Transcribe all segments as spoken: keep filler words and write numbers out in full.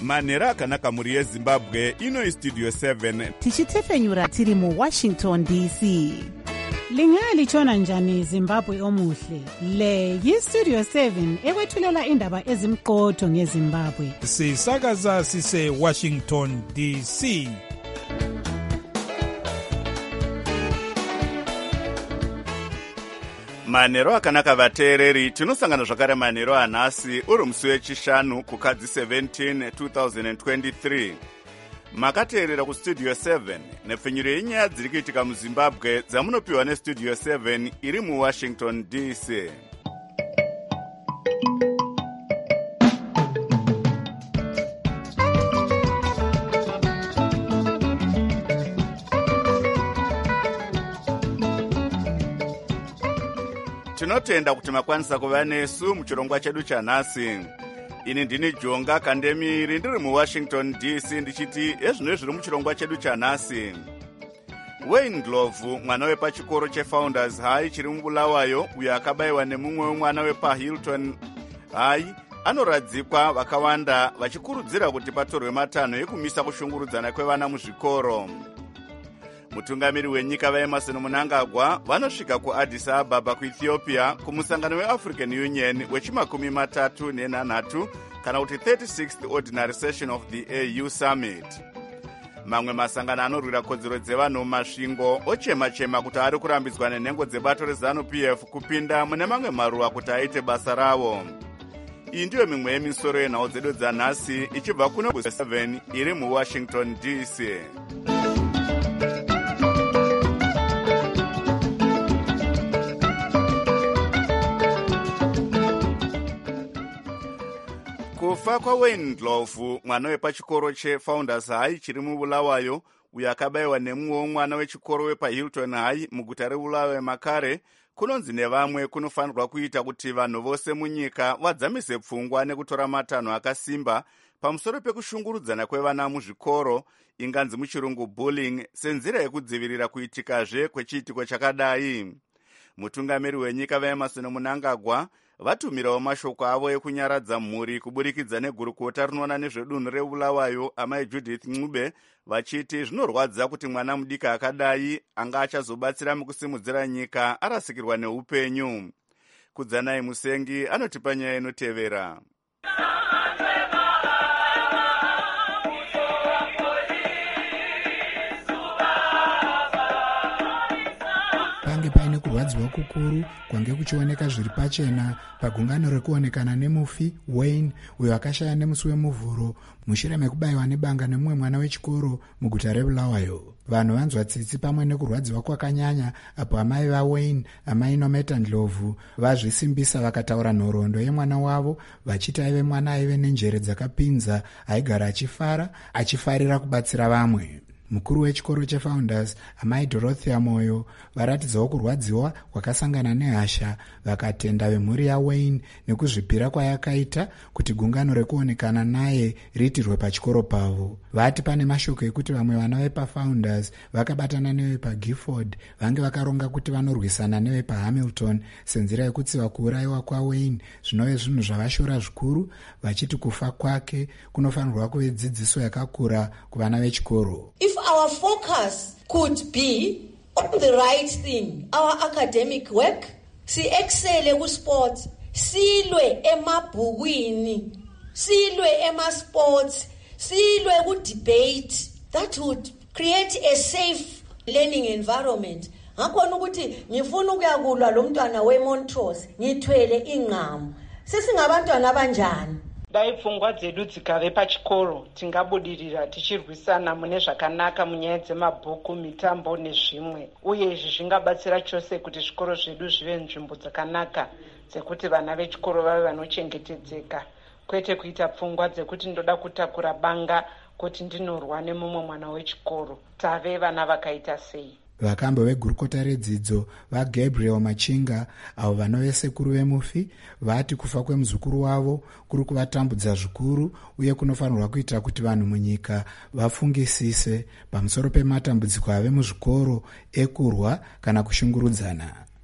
manhero akanaka mhuri yezimbabwe. Ino istudio seven tichitefenyura tiri muwashington D C. Lingalitshona njani Zimbabwe omuhle? Le yistudio seven ekwethulela indaba ezimqotho ngeZimbabwe. Sisakaza sise Washington D C. manhero akanaka vateereri. Tinosangana zvakare manhero anhasi uri musi wechishanu kukadzi seventeen two thousand twenty-three. Makateerera kustudio seven nepfenyuro yenyaya dziri kuitika muzimbabwe dzamunopiwa nestudio seven iri muwashington D C. Tinotenda kuti makwanisa kuva nesu muchirongwa chedu chanhasi. Ini ndini Jonga Kandemiri ndiri muWashington D C ndichiti ezvino zviri muchirongwa chedu chanhasi. Wayne Ndlovu, mwana wepachikoro cheFounders High chiri muBulawayo, uyo akabayiwa nemumwe wemwana wepaHilton High, anoradzikwa vakawanda vachikurudzira kuti patorwe matanho ekumisa kushungurudzana kwevana muzvikoro. Mutungamiri wenyika vaEmerson Mnangagwa vanosvika kuAddis Ababa kuEthiopia kumusangano weAfrican Union wechimakumi matatu nenhanhatu kana kuti thirty-sixth Ordinary Session of the A U Summit. Mamwe masangano anorwira kodzero dzevanhu mumasvingo ochema-chema kuti ari kurambidzwa nenhengo dzebato reZANU P F kupinda mune mamwe maruva kuti aite basa ravo. Iyi ndiyo mimwe yemisoro yenhau dzedu dzanhasi ichibva kuno seven iri muWashington D C. Kufa kwaWayne Ndlovu, mwana wepachikoro cheFounders High chiri muBulawayo, uyo akabayiwa nemumwe womwana wechikoro wepaHilton High muguta reBulawayo makare, kunonzi nevamwe kunofanirwa kuita kuti vanhu vose munyika vadzamise pfungwa nekutora matanho akasimba pamusoro pekushungurudzana kwevana muzvikoro, inganzi muchirungu bullying, senzira yekudzivirira kuitikazve kwechiitiko chakadai. Mutungamiri wenyika vaEmerson Mnangagwa vatumirawo mashoko avo ekunyaradza mhuri kuburikidza negurukota rinoona nezvedunhu reBulawayo amai Judith Ncube, vachiti zvinorwadza kuti mwana mudiki akadai anga achazobatsira mukusimudzira nyika arasikirwa neupenyu. Kudzanai Musengi anotipa nyaya inotevera. Pange paine kurwadziwa kukuru kwange kuchioneka zviri pachena pagungano rekuonekana nemufi Wayne, uyo akashaya nemusi wemuvhuro mushure mekubayiwa nebanga nemumwe mwana wechikoro muguta reBulawayo. Vanhu vanzwa tsitsi pamwe nekurwadziwa kwakanyanya apo amai vaWayne, amai Nometa Ndlovu, vazvisimbisa vakataura nhoroondo yemwana wavo vachiti aive mwana aive nenjere dzakapinza, aigara achifara achifarira kubatsira vamwe. Mukuru wechikoro cheFounders amai Dorothea Moyo varatidzawo kurwadziwa kwakasangana nehasha, vakatenda vemhuri yaWayne nekuzvipira kwayakaita kuti gungano rekuonekana naye riitirwe pachikoro pavo. Vati pane mashoko ekuti vamwe vana vepaFounders vakabatana nevepaGifford vange vakaronga kuti vanorwisana nevepaHamilton senzira yekutsiva kuurayiwa kwaWayne zvinove zvinhu zvavashora zvikuru, vachiti kufa kwake kunofanirwa kuve dzidziso yakakura kuvana vechikoro. If our focus could be on the right thing, our academic work, si excel ku sports, silwe emabhukwini, silwe ema sports, silwe ku debate, that would create a safe learning environment. Ngakhona ukuthi ngifuna ukuyakulwa lo mntwana weMontrose ngithwele ingqamu. Sesingabantwana abanjani? Dai pfungwa dzedu dzikave pachikoro tingabudirira tichirwisana mune zvakanaka munyaya dzemabhuku, mitambo nezvimwe, uye izvi zvingabatsira chose kuti zvikoro zvedu zvive nzvimbo dzakanaka dzekuti vana vechikoro vave vanochengetedzeka, kwete kuita pfungwa dzekuti ndoda kutakura banga kuti ndinorwa nemumwe mwana wechikoro. Tave vana vakaita sei? Vakambo vegurukota redzidzo vaGabriel Machinga, avo vanove sekuru vemufi, vati kufa kwemuzukuru wavo kuri kuvatambudza zvikuru uye kunofanirwa kuita kuti vanhu munyika vafungisise pamusoro pematambudziko ave muzvikoro ekurwa kana kushungurudzana.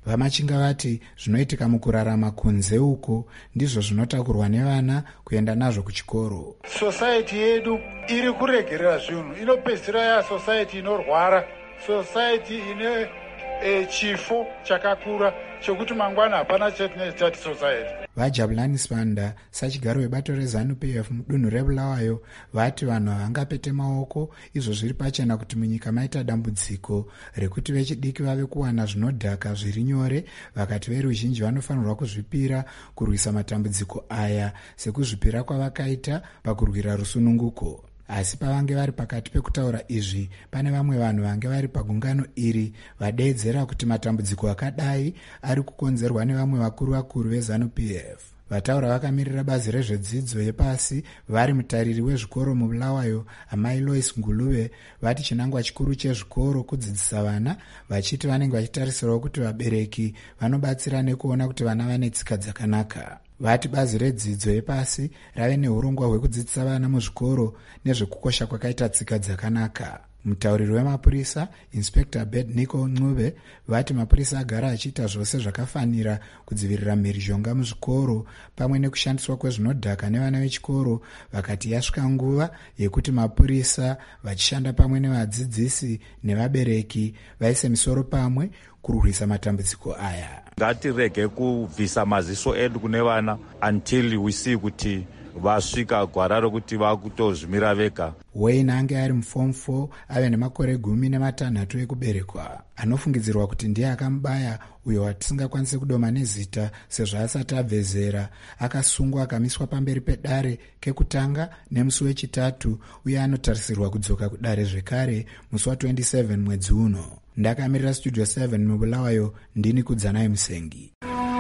Vamachinga vati zvinoitika mukurarama kunze uko ndizvo zvinotakurwa nevana kuenda nazvo kuchikoro. Society yedu iri kuregerera zvinhu, inopedzisira ya society inorwara, society ine e, chifo chakakura chokuti mangwana hapana chetinoita society. Vajabulani Spanda, sachigaro webato reZANU-P F mudunhu reBulawayo, vati vanhu havangapete maoko izvo zviri pachena kuti munyika maita dambudziko rekuti vechidiki vave kuwana zvinodhaka zviri nyore, vakati veruzhinji vanofanirwa kuzvipira kurwisa matambudziko aya sekuzvipira kwavakaita pakurwira rusununguko. Asi pavange vari pakati pekutaura izvi, pane vamwe vanhu vange vari pagungano iri vadeedzera kuti matambudziko akadai ari kukonzerwa nevamwe vakuru vakuru veZANU-P F. Vataura vakamirira bazi rezvedzidzo yepasi vari mutariri wezvikoro muBulawayo, amai Lois Nguluve, vati chinangwa chikuru chezvikoro kudzidzisa vana, vachiti vanenge vachitarisirawo kuti vabereki vanobatsira nekuona kuti vana vane tsika dzakanaka. Vati bazi redzidzo yepasi rave neurongwa hwekudzidzisa vana muzvikoro nezvekukosha kwakaita tsika dzakanaka. Mutauriri wemapurisa, Inspector Bedniko Ncube, vati mapurisa agara achiita zvose zvakafanira kudzivirira mhirizhonga muzvikoro pamwe nekushandiswa kwezvinodhaka nevana vechikoro, vakati yasvika nguva yekuti mapurisa vachishanda pamwe nevadzidzisi nevabereki vaise misoro pamwe kurwisa matambudziko aya. Ngatirege kubvisa maziso edu kune vana until we see kuti vasvika gwara rokuti vakutozvimira vega. Wayne ange ari muform four ave nemakore gumi nematanhatu ekuberekwa. Anofungidzirwa kuti ndiye akamubaya uyo watisingakwanisi kudoma nezita sezvo asati abve zera. Akasungwa akamiswa pamberi pedare kekutanga nemusi wechitatu uye anotarisirwa kudzoka kudare zvekare musi wa27 mwedzi uno. Ndakamirira Studio seven muBulawayo, ndini Kudzanai Musengi.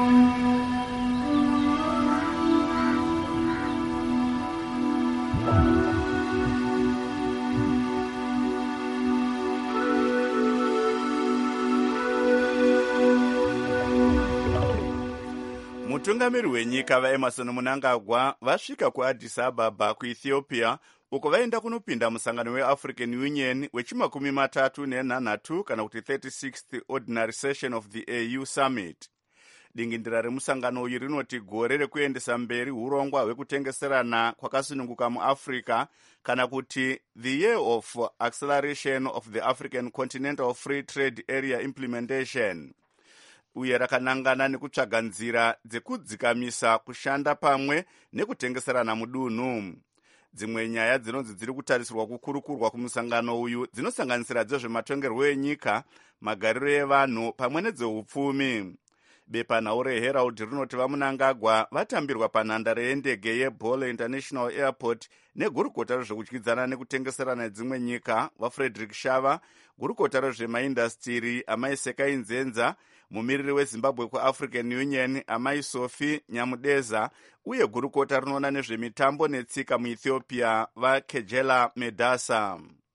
Mutungamiri wenyika vaEmerson Mnangagwa vasvika kuAddis Ababa kuEthiopia uko vaenda kunopinda musangano weAfrican Union wechimakumi matatu nenhanhatu kana kuti thirty-sixth Ordinary Session of the A U Summit. Dingindira remusangano uyu rinoti gore rekuendesa mberi urongwa hwekutengeserana kwakasununguka muAfrica kana kuti the year of acceleration of the African Continental Free Trade Area implementation. Uye rakanangana nekutsvaga nzira dzekudzikamisa kushanda pamwe nekutengeserana mudunhu. Dzimwe nyaya dzinonzi dziri kutarisirwa kukurukurwa kumusangano uyu dzinosanganisira dzezvematongerwo enyika, magariro evanhu pamwe nedzehupfumi. Bepanhau reHerald rinoti vaMnangagwa vatambirwa panhandare yendege yeBole International Airport negurukota rezvekudyidzana nekutengeserana nedzimwe nyika vaFrederick Shava, gurukota rezvemaindastiri amai Sekai Nzenza, mumiriri weZimbabwe kuAfrican Union amai Sophie Nyamudeza, uye gurukota rinoona nezvemitambo netsika muEthiopia vaKejela Medasa.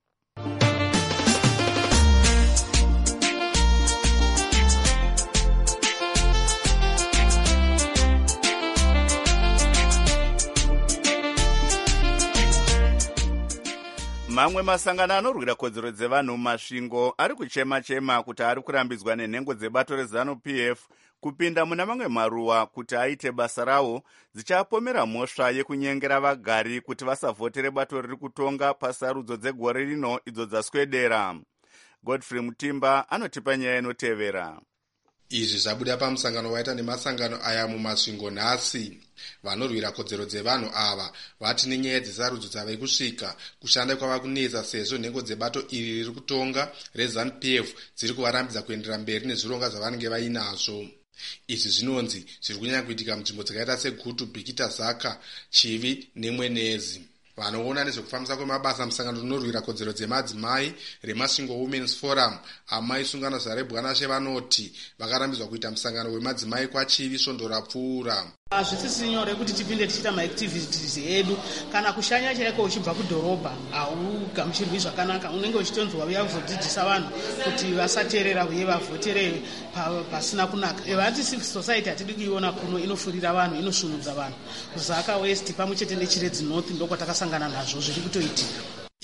Mamwe masangano anorwira kodzero dzevanhu mumasvingo ari kuchema-chema kuti ari kurambidzwa nenhengo dzebato reZANU-P F kupinda muna mamwe maruwa kuti aite basa rawo, dzichapomera mhosva yekunyengera vagari kuti vasavhotere bato riri kutonga pasarudzo dzegore rino idzo dzaswedera. Godfrey Mutimba anotipa nyaya inotevera. Izvi zvabuda pamusangano waita nemasangano aya mumasvingo nhasi. Vanorwira kodzero dzevanhu ava vati nenyaya dzesarudzo dzave kusvika kushanda kwava kunetsa sezvo nhengo dzebato iri riri kutonga reZANU-P F dziri kuvarambidza kuendera mberi nezvironga zvavanenge vainazvo. Izvi zvinonzi zviri kunyanya kuitika munzvimbo dzakaita seGutu, Bhikita, Zaka, Chivi neMwenezi. Vanoona nezvekufambisa kwemabasa musangano rinorwira kodzero dzemadzimai reMasvingo Women's Forum amai Sungano Zarebwanashe vanoti vakarambidzwa kuita musangano wemadzimai kwaChivi svondo rapfuura. Hazvisisi nyore kuti tipinde tichita maactivities edu kana kushanya chaiko uchibva kudhorobha haugamuchirwi zvakanaka, unenge uchitonzwa uya kuzodzidzisa vanhu kuti vasateerera uye vavhotere pasina kunaka. Vati civil society hatidi kuiona kuno inofurira vanhu, inosunudza vanhu. Zaka West pamwe chete neChiredzi North ndoko takasangana nazvo zviri kutoitika.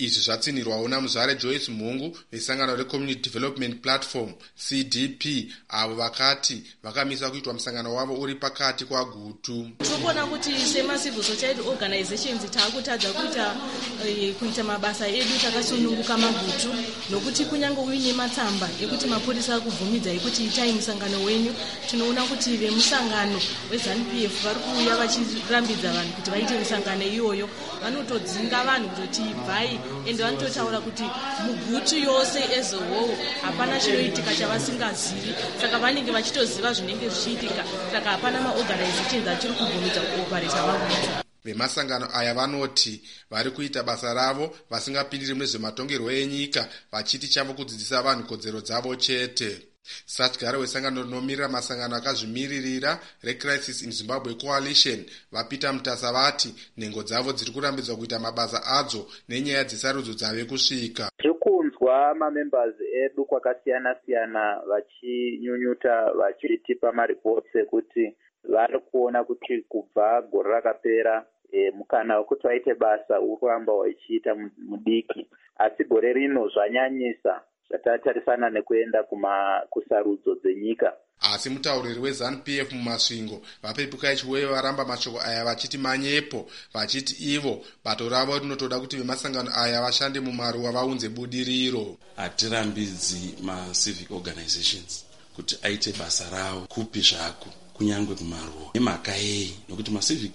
izvi zvatsinirwawo namuzvare Joyce Mhungu vesangano reCommunity Development Platform C D P, avo vakati vakamisa kuitwa musangano wavo uri pakati kwagutu. Tinoona kuti semacivil society organizations taakutadza kuita e, kuita mabasa edu takasununguka magutu, nokuti kunyange uine matsamba ekuti mapurisa akubvumidza ekuti itai musangano wenyu, tinoona kuti vemusangano weZANU-P F vari kuuya vachirambidza vanhu kuti vaite misangano iyoyo, vanotodzinga vanhu kutoti bvai, ende vanototaura kuti mugutu yose as a whole hapana chinoitika chavasingazivi, saka vanenge vachitoziva zvinenge zvichiitika, saka hapana maorganizations atiri kubvumidza kuopareta magutu. Vemasangano aya vanoti vari kuita basa ravo vasingapindiri mune zvematongerwo enyika, vachiti chavo kudzidzisa vanhu kodzero dzavo chete. Satyara wesangano rinomirira masangano akazvimiririra reCrisis in Zimbabwe Coalition vapita mutasa vati nhengo dzavo dziri kurambidzwa kuita mabasa adzo nenyaya dzesarudzo dzave kusvika. Tirikunzwa mamembers edu kwakasiyana siyana vachinyunyuta vachitipa maripotsi ekuti vari kuona kuti kubva gore rakapera e, mukana wekuti vaite basa uri kuramba vachiita mudiki, asi gore rino zvanyanyisa zvatatarisana nekuenda kuma kusarudzo dzenyika. Asi mutauriri weZANU-P F mumasvingo vapepuka ichiweyo varamba mashoko aya vachiti manyepo, vachiti ivo bato ravo rinotoda kuti vemasangano aya vashande mumaruwa vaunze budiriro. Hatirambidzi ma-civic organizations kuti aite basa ravo kupi zvako kunyangwe kumaruwa. Nemhaka yei? Nokuti ma-civic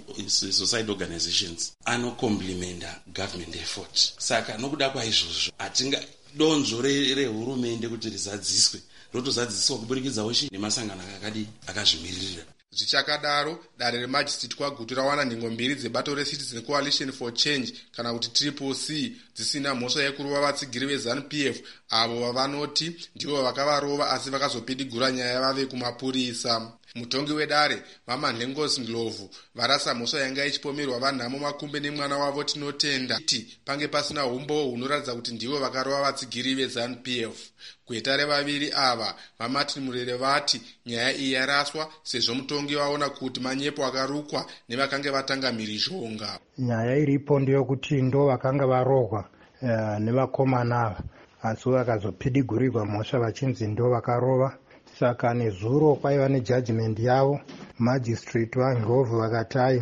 society organizations anokomplimenta government effort. Saka nokuda kwaizvozvo hatinga donzvo rehurumende kuti rizadziswe rotozadziswa kuburikidzawo chi nemasangano akadi akazvimiririra. Zvichakadaro, dare remajistrate kwagutu rawana nhengo mbiri dzebato reCitizen Coalition for Change kana kuti Triple C dzisina mhosva yekurova vatsigiri veZANU-P F avo vavanoti ndivo vakavarova asi vakazopidigura nyaya vave kumapurisa. Mutongi wedare Mama Nlengosi Ndlovu varasa mhosva yanga ichipomerwa vanhamo makumbe nemwana wavo Tinotenda kuti pange pasina umbo hunoratidza kuti ndivo vakarova vatsigiri veZANU-P F. Gweta revaviri ava vaMartin Murere vati nyaya iyi yaraswa sezvo mutongi vaona kuti manyepo akarukwa nevakanga vatanga mhirizhonga. Nyaya iripo ndeyokuti ndo vakanga varohwa uh, nevakomana ava asi vakazopidigurirwa mhosva vachinzi ndo vakarova. Saka nezuro kwaiva nejudgment yavo, magistrate vaNdlovu vakati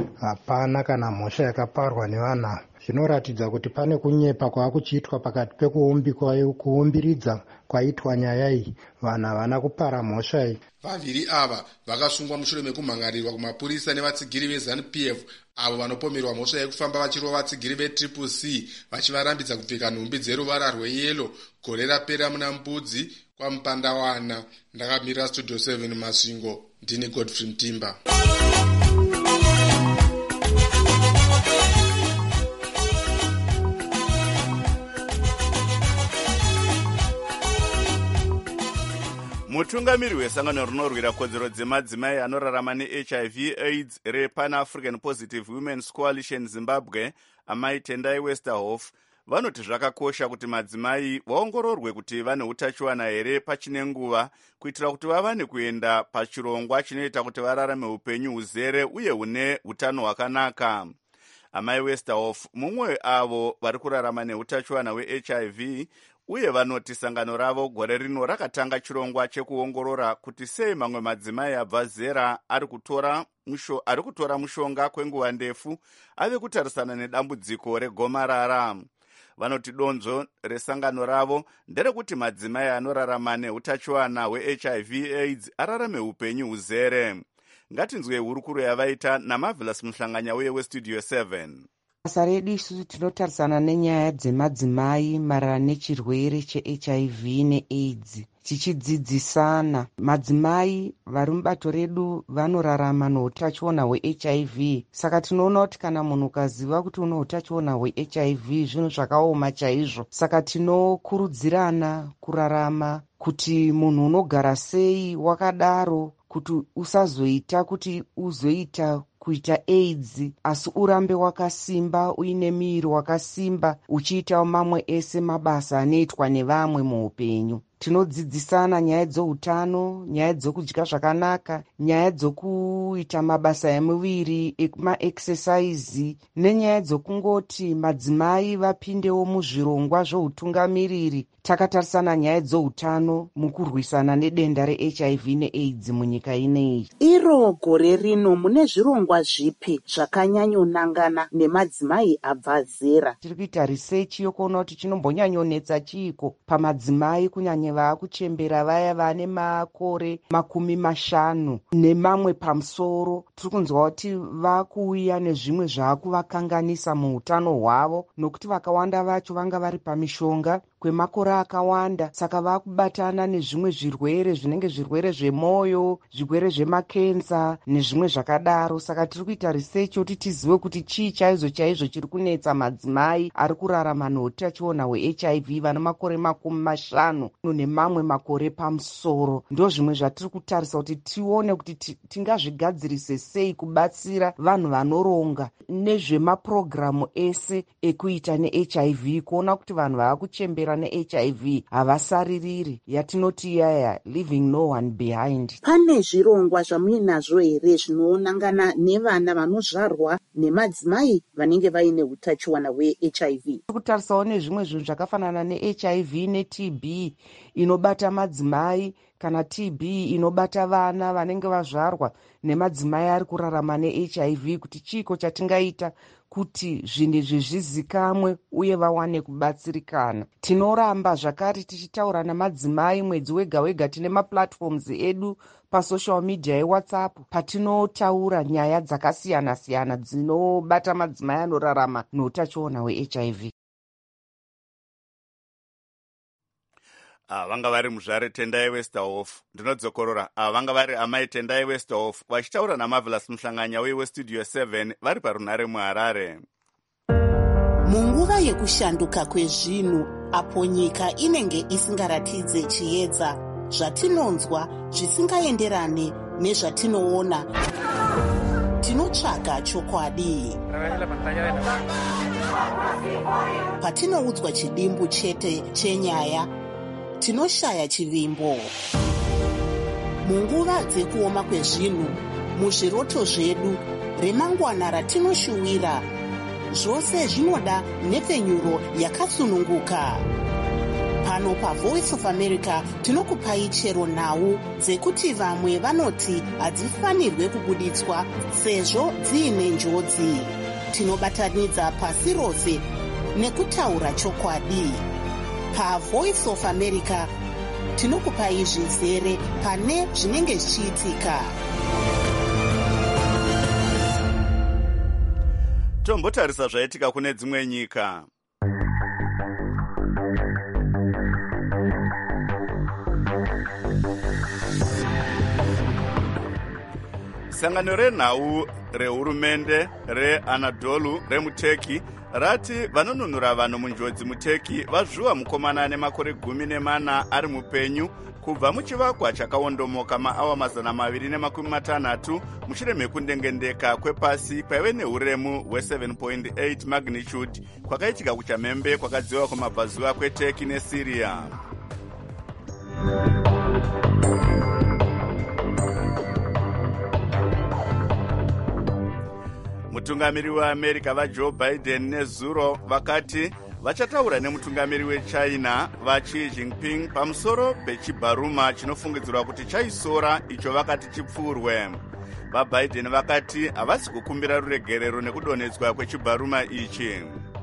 hapana kana mhosva yakaparwa nevanhu. Zvinoratidza kuti pane kunyepa kwaakuchiitwa pakati pekuumbiridza kwaitwa nyaya iyi. Vanhu havana kupara mhosva iyi. Vaviri ava vakasungwa mushure mekumhangarirwa kumapurisa nevatsigiri veZANU-P F avo vanopomerwa mhosva yekufamba vachirova vatsigiri veTriple C vachivarambidza kupfeka nhumbi dzeruvara rweyelo gore rapera muna Mbudzi kwaMupandawana. Ndakamirira Studio seven Masvingo, ndini Godfrey Mtimba. Mutungamiri wesangano rinorwira kodzero dzemadzimai anorarama neH I V AIDS rePan-African Positive Women's Coalition Zimbabwe, amai Tendai Westerhoff, vanoti zvakakosha kuti madzimai vaongororwe kuti vane utachiwana here pachine nguva kuitira kuti vavane kuenda pachirongwa chinoita kuti vararame upenyu huzere uye hune hutano hwakanaka. Amai Westerhoff mumwe weavo vari kurarama neutachiwana hweH I V uye vanoti sangano ravo gore rino rakatanga chirongwa chekuongorora kuti sei mamwe madzimai abva zera ari kutora musho, ari kutora mushonga kwenguva ndefu ave kutarisana nedambudziko regomarara. Vanoti donzo resangano ravo nderekuti madzimai anorarama neutachiwana hweH I V AIDS ararame upenyu huzere. Ngatinzwe hurukuro yavaita naMarvelous Muhlanganya uye weStudio seven. Basa redu isusu tinotarisana nenyaya dzemadzimai maererano nechirwere cheH I V neAIDS, tichidzidzisana. Madzimai vari mubato redu vanorarama neutachiona hweH I V, saka tinoona kuti kana munhu ukaziva kuti une utachiona hweH I V zvinhu zvakaoma chaizvo. Saka tinokurudzirana kurarama kuti munhu unogara sei wakadaro, kuti usazoita kuti uzoita kuita AIDS asi urambe wakasimba, uine miri wakasimba, uchiita mamwe ese mabasa anoitwa nevamwe muupenyu. tinodzidzisana nyaya dzeutano, nyaya dzokudya zvakanaka, nyaya dzokuita mabasa emuviri ekumaexesaizi, nenyaya dzokungoti madzimai vapindewo muzvirongwa zvoutungamiriri. Takatarisana nyaya dzeutano mukurwisana nedenda reH I V neAIDS munyika ineyi. Iro gore rino mune zvirongwa zvipi zvakanyanyonangana nemadzimai abva zera? Tiri kuita research yokuona kuti chinombonyanyonetsa chiiko pamadzimai kunyanya vaakuchembera vaya vane makore makumi mashanu nemamwe pamusoro. Tiri kunzwa kuti vakuuya nezvimwe zvaakuvakanganisa muutano hwavo, nokuti vakawanda vacho vanga vari pamishonga kwemakore akawanda, saka vakubatana nezvimwe zvirwere zvinenge zvirwere zvemwoyo, zvirwere zvemakenza nezvimwe zvakadaro. Saka tiri kuita research kuti tizive kuti chii chaizvo chaizvo chiri kunetsa madzimai ari kurarama neutachiona hweH I V vana makore makumi mashanu nemamwe makore pamusoro. Ndo zvimwe zvatiri kutarisa kuti tione kuti tingazvigadzirise sei kubatsira vanhu vanoronga nezvemapurogiramu ese ekuita neH I V, kuona kuti vanhu vaakuchembera neH I V havasaririri, yatinoti yaya leaving no one behind. Pane zvirongwa zvamuinazvo here zvinoonangana nevana vanozvarwa nemadzimai vanenge vaine utachiwana hweH I V? Kutarisawo nezvimwe zvinhu zvakafanana neH I V neT B inobata madzimai, kana T B inobata vana vanenge vazvarwa nemadzimai ari kurarama neH I V, kuti chiiko chatingaita kuti zvinhu izvi zvizikamwe uye vawane kubatsirikana. Tinoramba zvakare tichitaura namadzimai mwedzi wega wega. Tine maplatforms edu pasocial media eWhatsApp patinotaura nyaya dzakasiyana siyana dzinobata madzimai anorarama neutachiona hweH I V. Ah, vanga vari muzvare Tendai Westerhof. Ndinodzokorora. Ah, vanga vari amai Tendai Westerhof vachitaura naMarvelous Muhlanganya weStudio seven vari parunare muHarare. Munguva yekushanduka kwezvinhu, apo nyika inenge isingaratidze chiedza, zvatinonzwa zvisingaenderane nezvatinoona, tinotsvaga chokwadi. Patinoudzwa chidimbu chete chenyaya, tinoshaya chivimbo. Munguva dzekuoma kwezvinhu, muzviroto zvedu, remangwana ratinoshuwira, zvose zvinoda nhepfenyuro yakasununguka. Pano paVoice of America tinokupai chero nhau dzekuti vamwe vanoti hadzifanirwe kubuditswa sezvo dziine njodzi. Tinobatanidza pasi rose nekutaura chokwadi. PaVoice of America tinokupai zvizere pane zvinenge zvichiitika. Tombotarisa zvaitika kune dzimwe nyika. Sangano renhau rehurumende reAnadolu remuTurkey rati vanonunura vanhu munjodzi muTurkey vazviwa mukomana nemakore gumi nemana ari mupenyu kubva muchivakwa chakaondomoka maawa mazana maviri nemakumi matanhatu mushure mekundengendeka kwepasi kwaive neuremu hwe-seven point eight magnitude kwakaitika kuchamhembe kwakadziwa kumabvazuva kweTurkey neSyria. Mutungamiri weAmerica vaJoe Biden nezuro vakati vachataura nemutungamiri weChina vaXi Jinping pamusoro pechibharuma chinofungidzirwa kuti chaisora icho vakati chipfurwe. VaBiden vakati havasi kukumbira ruregerero nekudonhedzwa kwechibharuma ichi.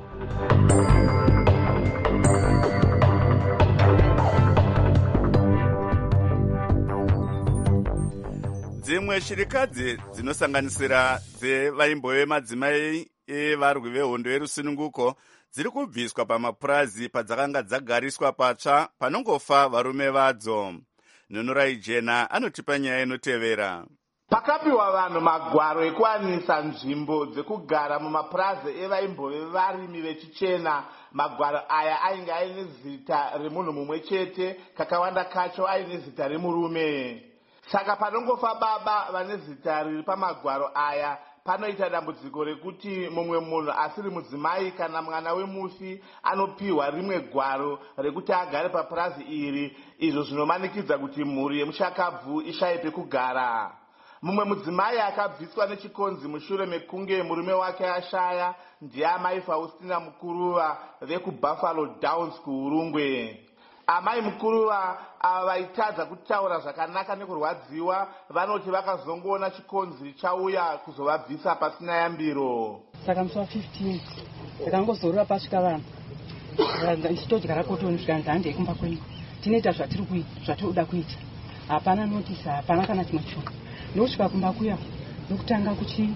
Dzimwe shirikadzi dzinosanganisira dzevaimbowe madzimai evarwi vehondo yerusununguko dziri kubviswa pamapurazi padzakanga dzagariswa patsva panongofa varume vadzo. Nunurai Jena anotipa nyaya inotevera. Pakapiwa vanhu magwaro ekuwanisa nzvimbo dzekugara mumapurazi evaimbove varimi vechichena. Magwaro aya ainge aine zita remunhu mumwe chete, kakawanda kacho aine zita remurume. Saka panongofa baba vane zita riri pamagwaro aya panoita dambudziko rekuti mumwe munhu asiri mudzimai kana mwana wemufi anopiwa rimwe gwaro rekuti agare papurazi iri, izvo zvinomanikidza kuti mhuri yemushakabvu ishaye pekugara. Mumwe mudzimai akabviswa nechikonzi mushure mekunge murume wake ashaya ndiye amai Faustina Mukuruva vekuBuffalo Downs kuUrungwe. Amai Mukuruva ava vaitadza kutaura zvakanaka nekurwadziwa vanoti vakazongoona chikonzi chauya kuzovabvisa pasina yambiro. Saka musi wa15 takangozorora pasvika vanhu ndichitodyara kotoni zvikanzi handei kumba kwenyu, tinoita zvatiri kuita zvatinoda kuita, hapana notisi, hapana kana chimwe chinhu. Ndosvika kumba kuya ndokutanga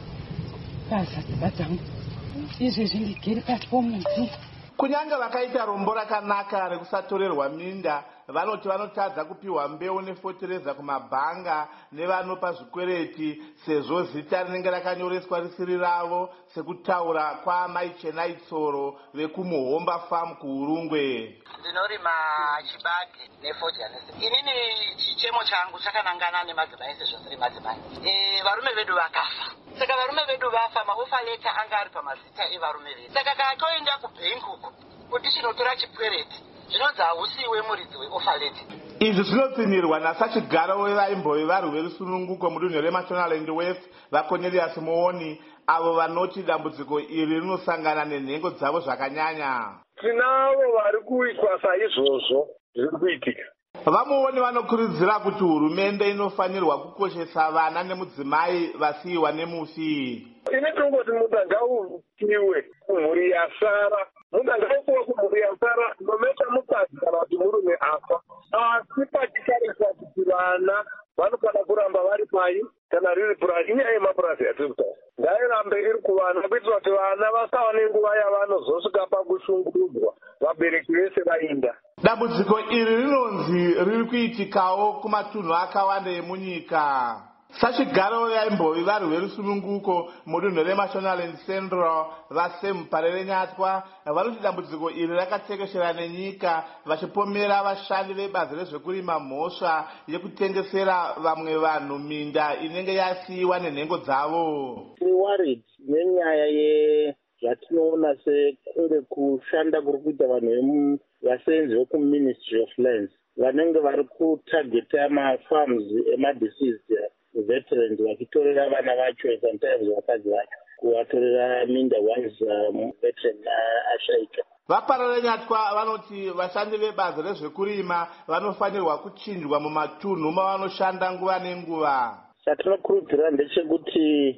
kuchipaza dzimba dzangu, izvezvi ndigere pasi pomuti. Kunyange vakaita rombo rakanaka rekusatorerwa minda, vanoti vanotadza kupiwa mbeu nefotereza kumabhanga nevanopa zvikwereti, sezvo zita rinenge rakanyoreswa risiri ravo, sekutaura kwaamai Chenai Tsoro vekumuhomba farm kuUrungwe. Ndinorima chibage nefodya nese. Inini chichemo changu chakanangana nemadzimai sezvo ndiri madzimai. Eh, varume vedu vakafa. Saka varume vedu vafa, maofa leta anga ari pamazita evarume vedu. Saka katoenda kubhenki uko kuti chinotora chipwereti, zvinonzi hausiwe muridzi weofa leta. Izvi zvinopfimirwa nasachigaro wevaimbove varwi verusununguko mudunhu reMashonaland West vaCornelius Muoni, avo vanoti dambudziko iri rinosangana nenhengo dzavo zvakanyanya. Tinavo vari kuitwa saizvozvo zviri kuitika. Vamuoni vanokurudzira kuti hurumende inofanirwa kukoshesa vana nemudzimai vasiyiwa nemufi. Ine tongoti munhu ngaupiwe kumhuri yasara, munhu ngaupiwe kumhuri yasara nometa mukadzi kana kuti murume afa. Asi pachitarisa kuti vana vanofana kuramba vari pai kana riri purazi, inyaya yemapurazi yatiri kutaura ngairambe iri kuvana kuitira kuti vana vasawa nenguva yavanozosvika pakushungurudzwa vabereki vese vainda. Dambudziko iri rinonzi riri kuitikawo kumatunhu akawanda emunyika. Sachigaro vaimbove varwi verusununguko mudunhu reMashonaland Central vaSem Parerenyatwa vanoti dambudziko iri rakatekeshera nenyika, vachipomera vashandi vebazi rezvekurima mhosva yekutengesera vamwe vanhu minda inenge yasiyiwa nenhengo dzavo. Tiri worried nenyaya yezvatinoona sekunge kushanda kuri kuita vanhu vasenzi vekuMinistry of Lands vanenge vari kutageta mafarms emadeceased veterans vachitorera vana vacho sometimes vakadzi vacho kuvatorera minda once veteran ashaika. Vaparerenyatwa vanoti vashandi vebazi rezvekurima vanofanirwa kuchinjwa mumatunhu mavanoshanda nguva nenguva. Chatinokurudzira ndechekuti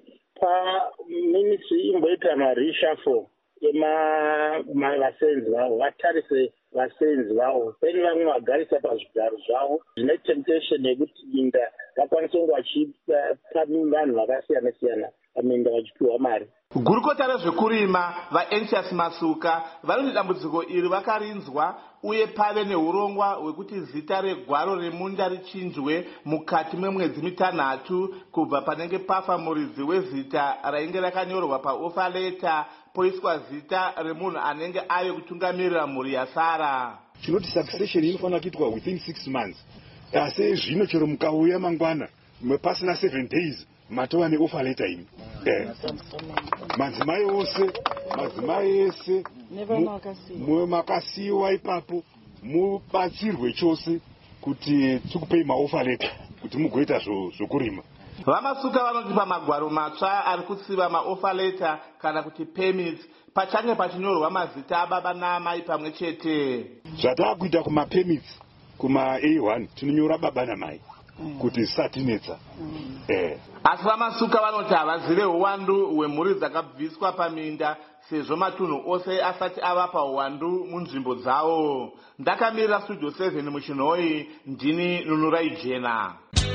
paministry imboita marishafo emavasenzi vavo, vatarise vasenzi vavo, peni vamwe vagarisa pazvigaro zvavo zvine temptation yekuti minda vakwanise kunge vachipa vanhu vakasiyana siyana paminda vachipiwa mari. Gurukota rezvekurima vaEntius Masuka vanoti dambudziko iri vakarinzwa uye pave neurongwa hwekuti zita regwaro remunda richinjwe mukati memwedzi mitanhatu kubva panenge pafa muridzi wezita rainge rakanyorwa paofa leta poiswa zita remunhu anenge ave kutungamirira mhuri yasara. Chinoti succession inofanira kuitwa within six months. Asi zvino chero mukauya mangwana pasina seven days matova neofa leta imi. Eh. Madzimai ose, madzimai ese mwe makasiyiwa ipapo mubatsirwe chose kuti tikupei maofa leta kuti mugoita zvokurima. Vamasuka vanoti pamagwaro matsva ari kutsiva maofa leta kana kuti permits pachange pachinyorwa mazita ababa naamai pamwe chete. Zvatakuita kuma permits kuma A one tinonyora baba namai kuti zvisatinetsa. Eh. Asi vamasuka vanoti havazive uwandu hwemhuri dzakabviswa paminda sezvo matunhu ose asati ava pauwandu munzvimbo dzavo. Ndakamirira Studio seven muchinhoi, ndini Nunurai Jena.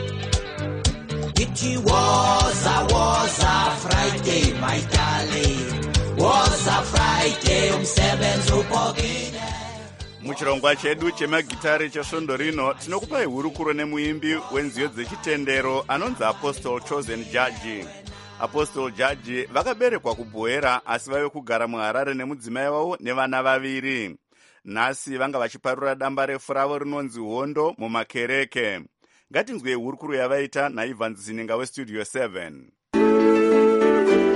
It was a, was a Friday, my darling. Was a Friday, umsebenzi upogile. Muchirongwa chedu chemagitari chesvondo rino tinokupai hurukuro nemuimbi wenziyo dzechitendero anonzi Apostle Chosen Judge. Apostle Judge vakaberekwa kuBhoera asi vave kugara muHarare nemudzimai wavo nevana vaviri. Nhasi vanga vachiparura damba refu ravo rinonzi Hondo mumakereke. Ngatinzwe hurukuro yavaita naIvan Zininga weStudio seven.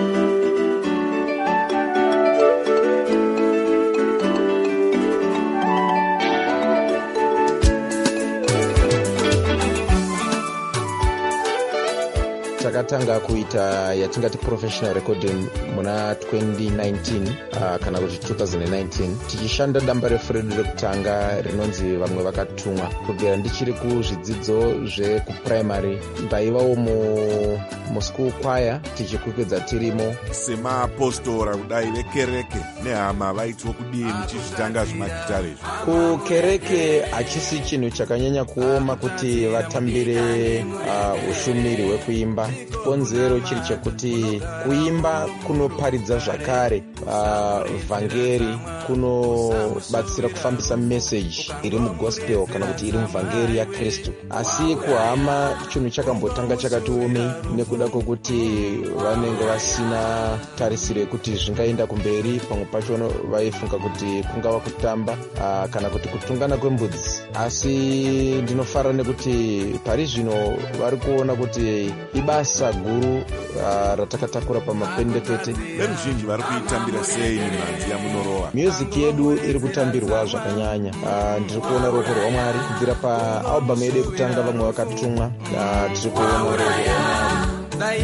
takatanga kuita yatingati professional recording muna twenty nineteen uh, kana kuti two thousand nineteen tichishanda damba refu redu rekutanga rinonzi vamwe vakatumwa. Kubvira ndichiri kuzvidzidzo zvekuprimary ndaivawo mu muschool choir tichikwikwiedza tirimo semapostora kudai vekereke nehama vaitwa kudii muchizvitanga zvemagitare izvi. Kukereke hachisi chinhu chakanyanya kuoma kuti vatambire uh, ushumiri hwekuimba. Konzero chiri chekuti kuimba kunoparidza zvakare uh, vhangeri, kunobatsira kufambisa meseji iri mugospel kana kuti iri muvhangeri yaKristu. Asi kuhama chinhu chakambotanga chakatiomei nekuda kwokuti vanenge vasina tarisiro yekuti zvingaenda kumberi. Pamwe pacho vaifunga kuti kungava kutamba uh, kana kuti kutungana kwembudzi. Asi ndinofara nekuti pari zvino vari kuona kuti ibasa guru uh, ratakatakura pamapendekete. Veruzhinji vari kuitambira sei mimhanzi yamunorova? Music yedu iri kutambirwa zvakanyanya. Uh, ndiri kuona ruoko rwaMwari kubvira paalbum yedu yekutanga vamwe vakatumwa. Uh, tiri kuona ruoko rwaMwari. Dai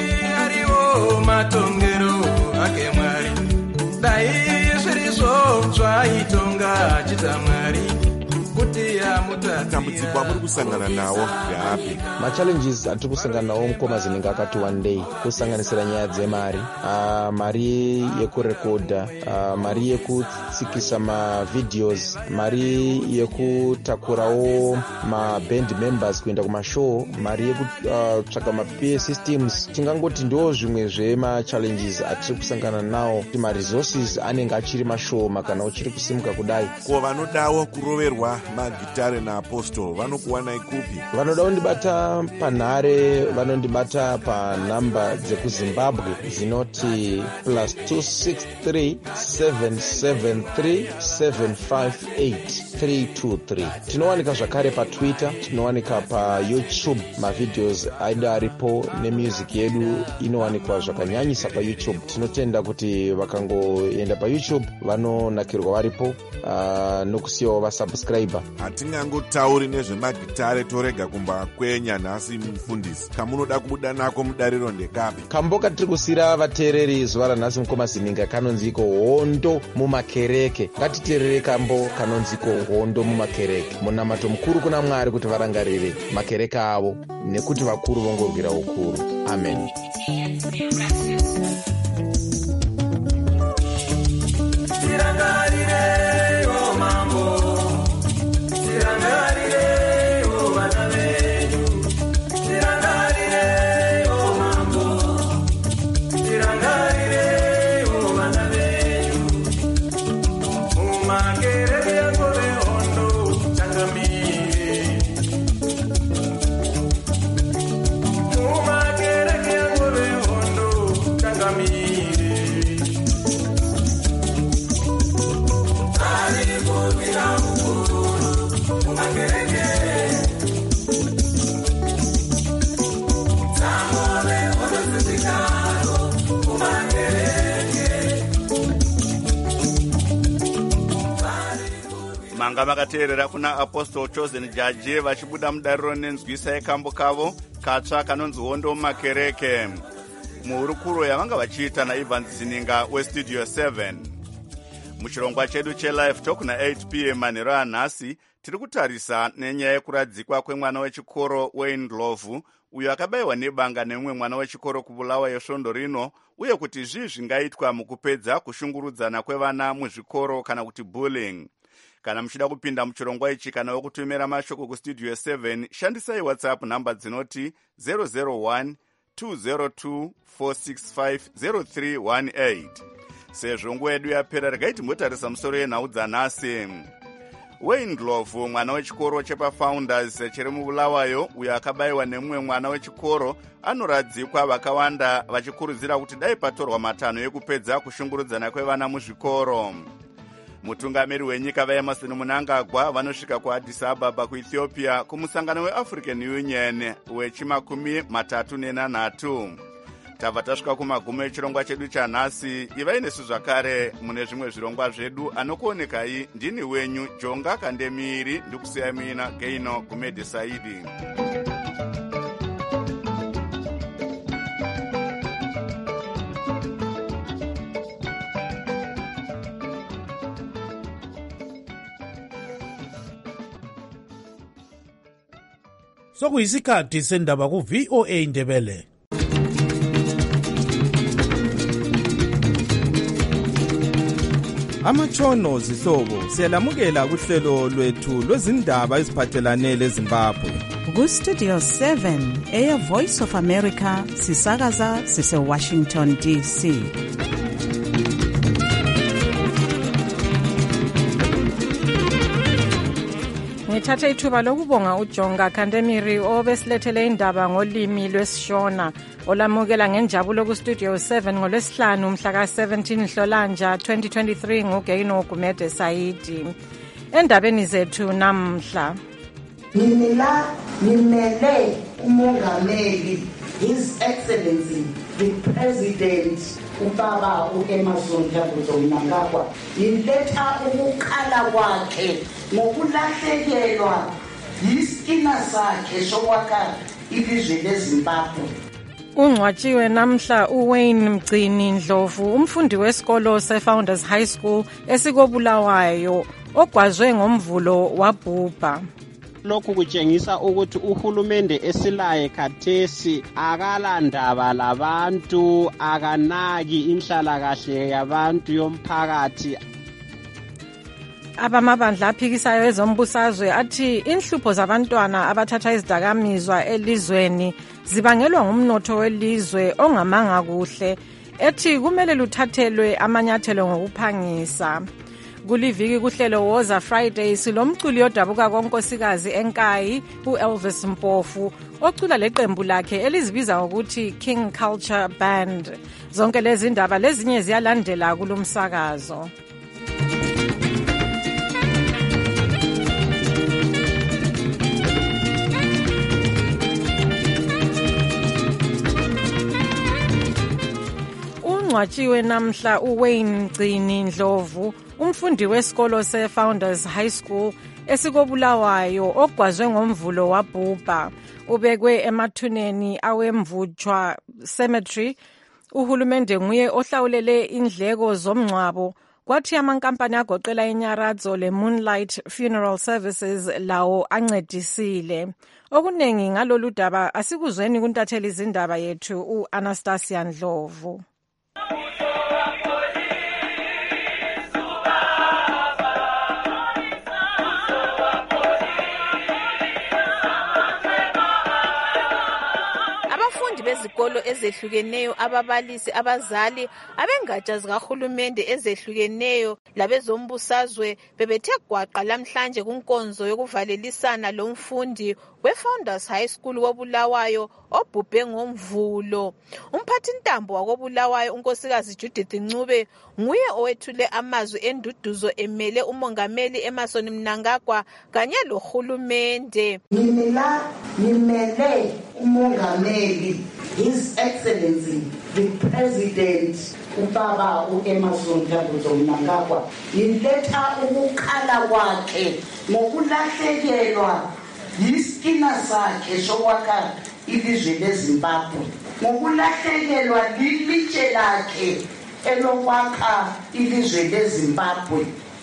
ariwo matongero ake Mwari, dai zvirizo zvaitonga chita Mwari. Matambudziko amuri kusangana nawo ndeapi? Machallenges atiri kusangana nawo mukomazi ninga akati one day kusanganisira nyaya dzemari, uh, mari yekurekodha, uh, mari yekutsikisa mavideos, mari yekutakurawo maband members kuenda kumashow, mari yekutsvaka uh, maP A systems. Tingangoti ndo zvimwe zvemachallenges atiri kusangana nawo kuti maresources anenge achiri mashoma kana uchiri kusimuka kudai. Ko vanodawo kuroverwa magitare naapostol vanokuwanai kupi? Vanoda kundibata panhare vanondibata panhamba dzekuzimbabwe dzinoti plus two six three seven seven three seven five eight three two three. Tinowanika zvakare patwitter, tinowanika payoutube, mavideos aida aripo nemusic yedu inowanikwa zvakanyanyisa payoutube. Tinotenda kuti vakangoenda payoutube vanonakirwa varipo uh, nokusiyawo vasubscriber. Hatingangotauri nezvemagitare torega kumba kwenya nhasi mufundisi. Kamunoda kubuda nako mudariro ndekapi? Kambo katiri kusira vateereri zuva ranhasi mukomazininga kanonziko hondo mumakereke. Ngatiteerere kambo kanonziko hondo mumakereke. Munamato mukuru kuna Mwari kuti varangarire makereke avo nekuti vakuru vongorwira ukuru. Amen. manga vakateerera kuna Apostle Chosen Jaji vachibuda mudariro nenzwisa yekambo kavo katsva kanonzi hondo mumakereke muhurukuro yavanga vachiita naIvans Zininga westudio seven. Muchirongwa chedu chelive talk na eight p m manhero anhasi tiri kutarisa nenyaya yekuradzikwa kwemwana wechikoro Wayne Ndlovu uyo akabayiwa nebanga nemumwe mwana wechikoro kubulawa yesvondo rino, uye kuti zvii zvingaitwa mukupedza kushungurudzana kwevana muzvikoro kana kuti bullying. Kana muchida kupinda muchirongwa ichi kana wokutumira mashoko kustudio seven, shandisai WhatsApp namba dzinoti zero zero one two zero two four six five zero three one eight. Sezvo nguva yedu yapera, regai timbotarisa musoro yenhau dzanhasi. Wayne Ndlovu, mwana wechikoro chepaFounders chiri mubulawayo uyo akabayiwa nemumwe mwana wechikoro, anoradzikwa vakawanda vachikurudzira kuti dai patorwa matanho ekupedza kushungurudzana kwevana muzvikoro. Mutungamiri wenyika vaEmerson Mnangagwa vanosvika kuAddis Ababa kuEthiopia kumusangano weAfrican Union wechimakumi matatu nenhanhatu. Tabva tasvika kumagumo echirongwa chedu chanhasi. Ivai nesu zvakare mune zvimwe zvirongwa zvedu. Anokuonekai ndini wenyu Jonga Kandemiri, ndikusiyai muina Geino Gumede Saidi. sokuyisikhathi sendaba ku-V O A Ndebele. Amatshono zihlobo siyalamukela kuhlelo lwethu lwezindaba eziphathelane leZimbabwe. Ku-Studio seven, Air Voice of America, sisakaza sise-Washington D C. Ngithathe ithuba lokubonga uJonga Kandemiri obesilethele indaba ngolimi lwesiShona olamukela ngenjabulo ku-Studio seven ngolwesihlanu mhla ka-seventeen Nhlolanja twenty twenty-three nguGaino Gumede Saidi. Endabeni zethu namhla, ngimela ngimele umongameli His Excellency the President ubaba uEmmerson Mnangagwa Mnangagwa iletha ukukhala kwakhe ngokulahlekelwa yisikina sakhe sokwakha ilizwe leZimbabwe. Ungcwatshiwe namhla uWayne Mgcini Ndlovu, umfundi wesikolo seFounders High School esikobulawayo ogwazwe ngomvulo wabhubha. Lokhu kutshengisa ukuthi uhulumende esilaye khathesi akalandaba labantu, akanaki inhlalakahle yabantu yomphakathi. Abamabandla aphikisayo ezombusazwe athi inhlupho zabantwana abathatha izidakamizwa elizweni zibangelwa ngumnotho welizwe ongamanga kuhle, ethi kumele luthathelwe amanyathelo ngokuphangisa. Kuliviki kuhlelo Woza Friday silomculi odabuka konkosikazi eNkayi uElvis Mpofu ocula leqembu lakhe elizibiza ngokuthi King Culture Band. Zonke lezi ndaba lezinye ziyalandela kulomsakazo. Ungcwatshiwe namhla uWayne Mgcini Ndlovu, umfundi wesikolo seFounders High School esikobulawayo ogwazwe ngomvulo wabhubha. Ubekwe emathuneni awemvutshwa cemetery. Uhulumende nguye ohlawulele indleko zomngcwabo, kwathi amankampani agoqela iNyaratso leMoonlight Funeral Services lawo ancedisile. Okunengi ngalolu daba asikuzweni kuntatheli izindaba yethu uAnastasia Ndlovu. Bezikolo ezehlukeneyo, ababalisi, abazali, abengatsha zikahulumende ezehlukeneyo labezombusazwe bebethe gwaqa lamhlanje kunkonzo yokuvalelisana lomfundi weFounders High School wobulawayo obhubhe ngomvulo. Umphathintambo wakobulawayo unkosikazi Judith Ncube nguye owethule amazwi enduduzo emele umongameli Emmerson Mnangagwa kanye lohulumende. Ngimela ngimele umongameli His Excellency the President ubaba uEmmerson Mnangagwa iletha ukukhala kwakhe ngokulahlekelwa yisikina sakhe sokwakha ilizwe leZimbabwe, ngokulahlekelwa lilitshe lakhe elokwakha ilizwe leZimbabwe.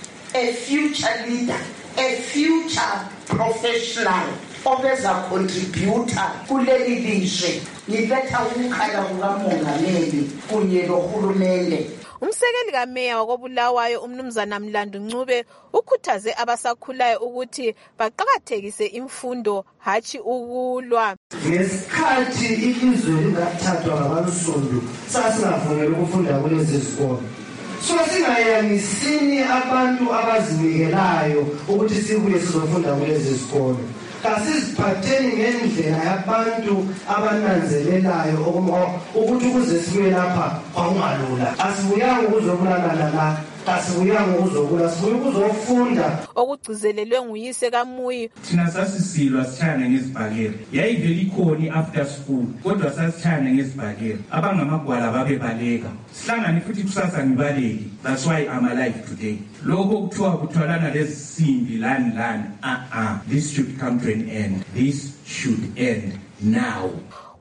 A future leader, a future professional obeza contributor kuleli lizwe. Niletha ukukhala kukamongameli kunye lohulumende. Umsekeli kameya wakobulawayo umnumzana Mlandu Ncube ukhuthaze abasakhulayo ukuthi baqakathekise imfundo hatshi ukulwa. Ngesikhathi ilizwe lingathathwa ngabansundu sasingavumela ukufunda kulezi zikolo, so singayangisini abantu abazinikelayo ukuthi sibuye sizofunda kulezi zikolo. Kasiziphatheni ngendlela yabantu abananzelelayo ukuthi ukuze sibuye lapha kwakungalula. Asibuyanga ukuzobulala la, asibuyanga ukuzobula, sibuye ukuzofunda. Okugcizelelwe nguyise kaMuyi. Thina sasisilwa sithana ngezibhakela. Yayivela ikhoni after school, kodwa sasithana ngezibhakela. Abangamagwala babebaleka. Sihlangane futhi kusasa ngibaleki. That's why I'm alive today. Lokho kuthiwa kuthwalana lezi simbi lani lani. Ah ah. This should come to an end. This should end now.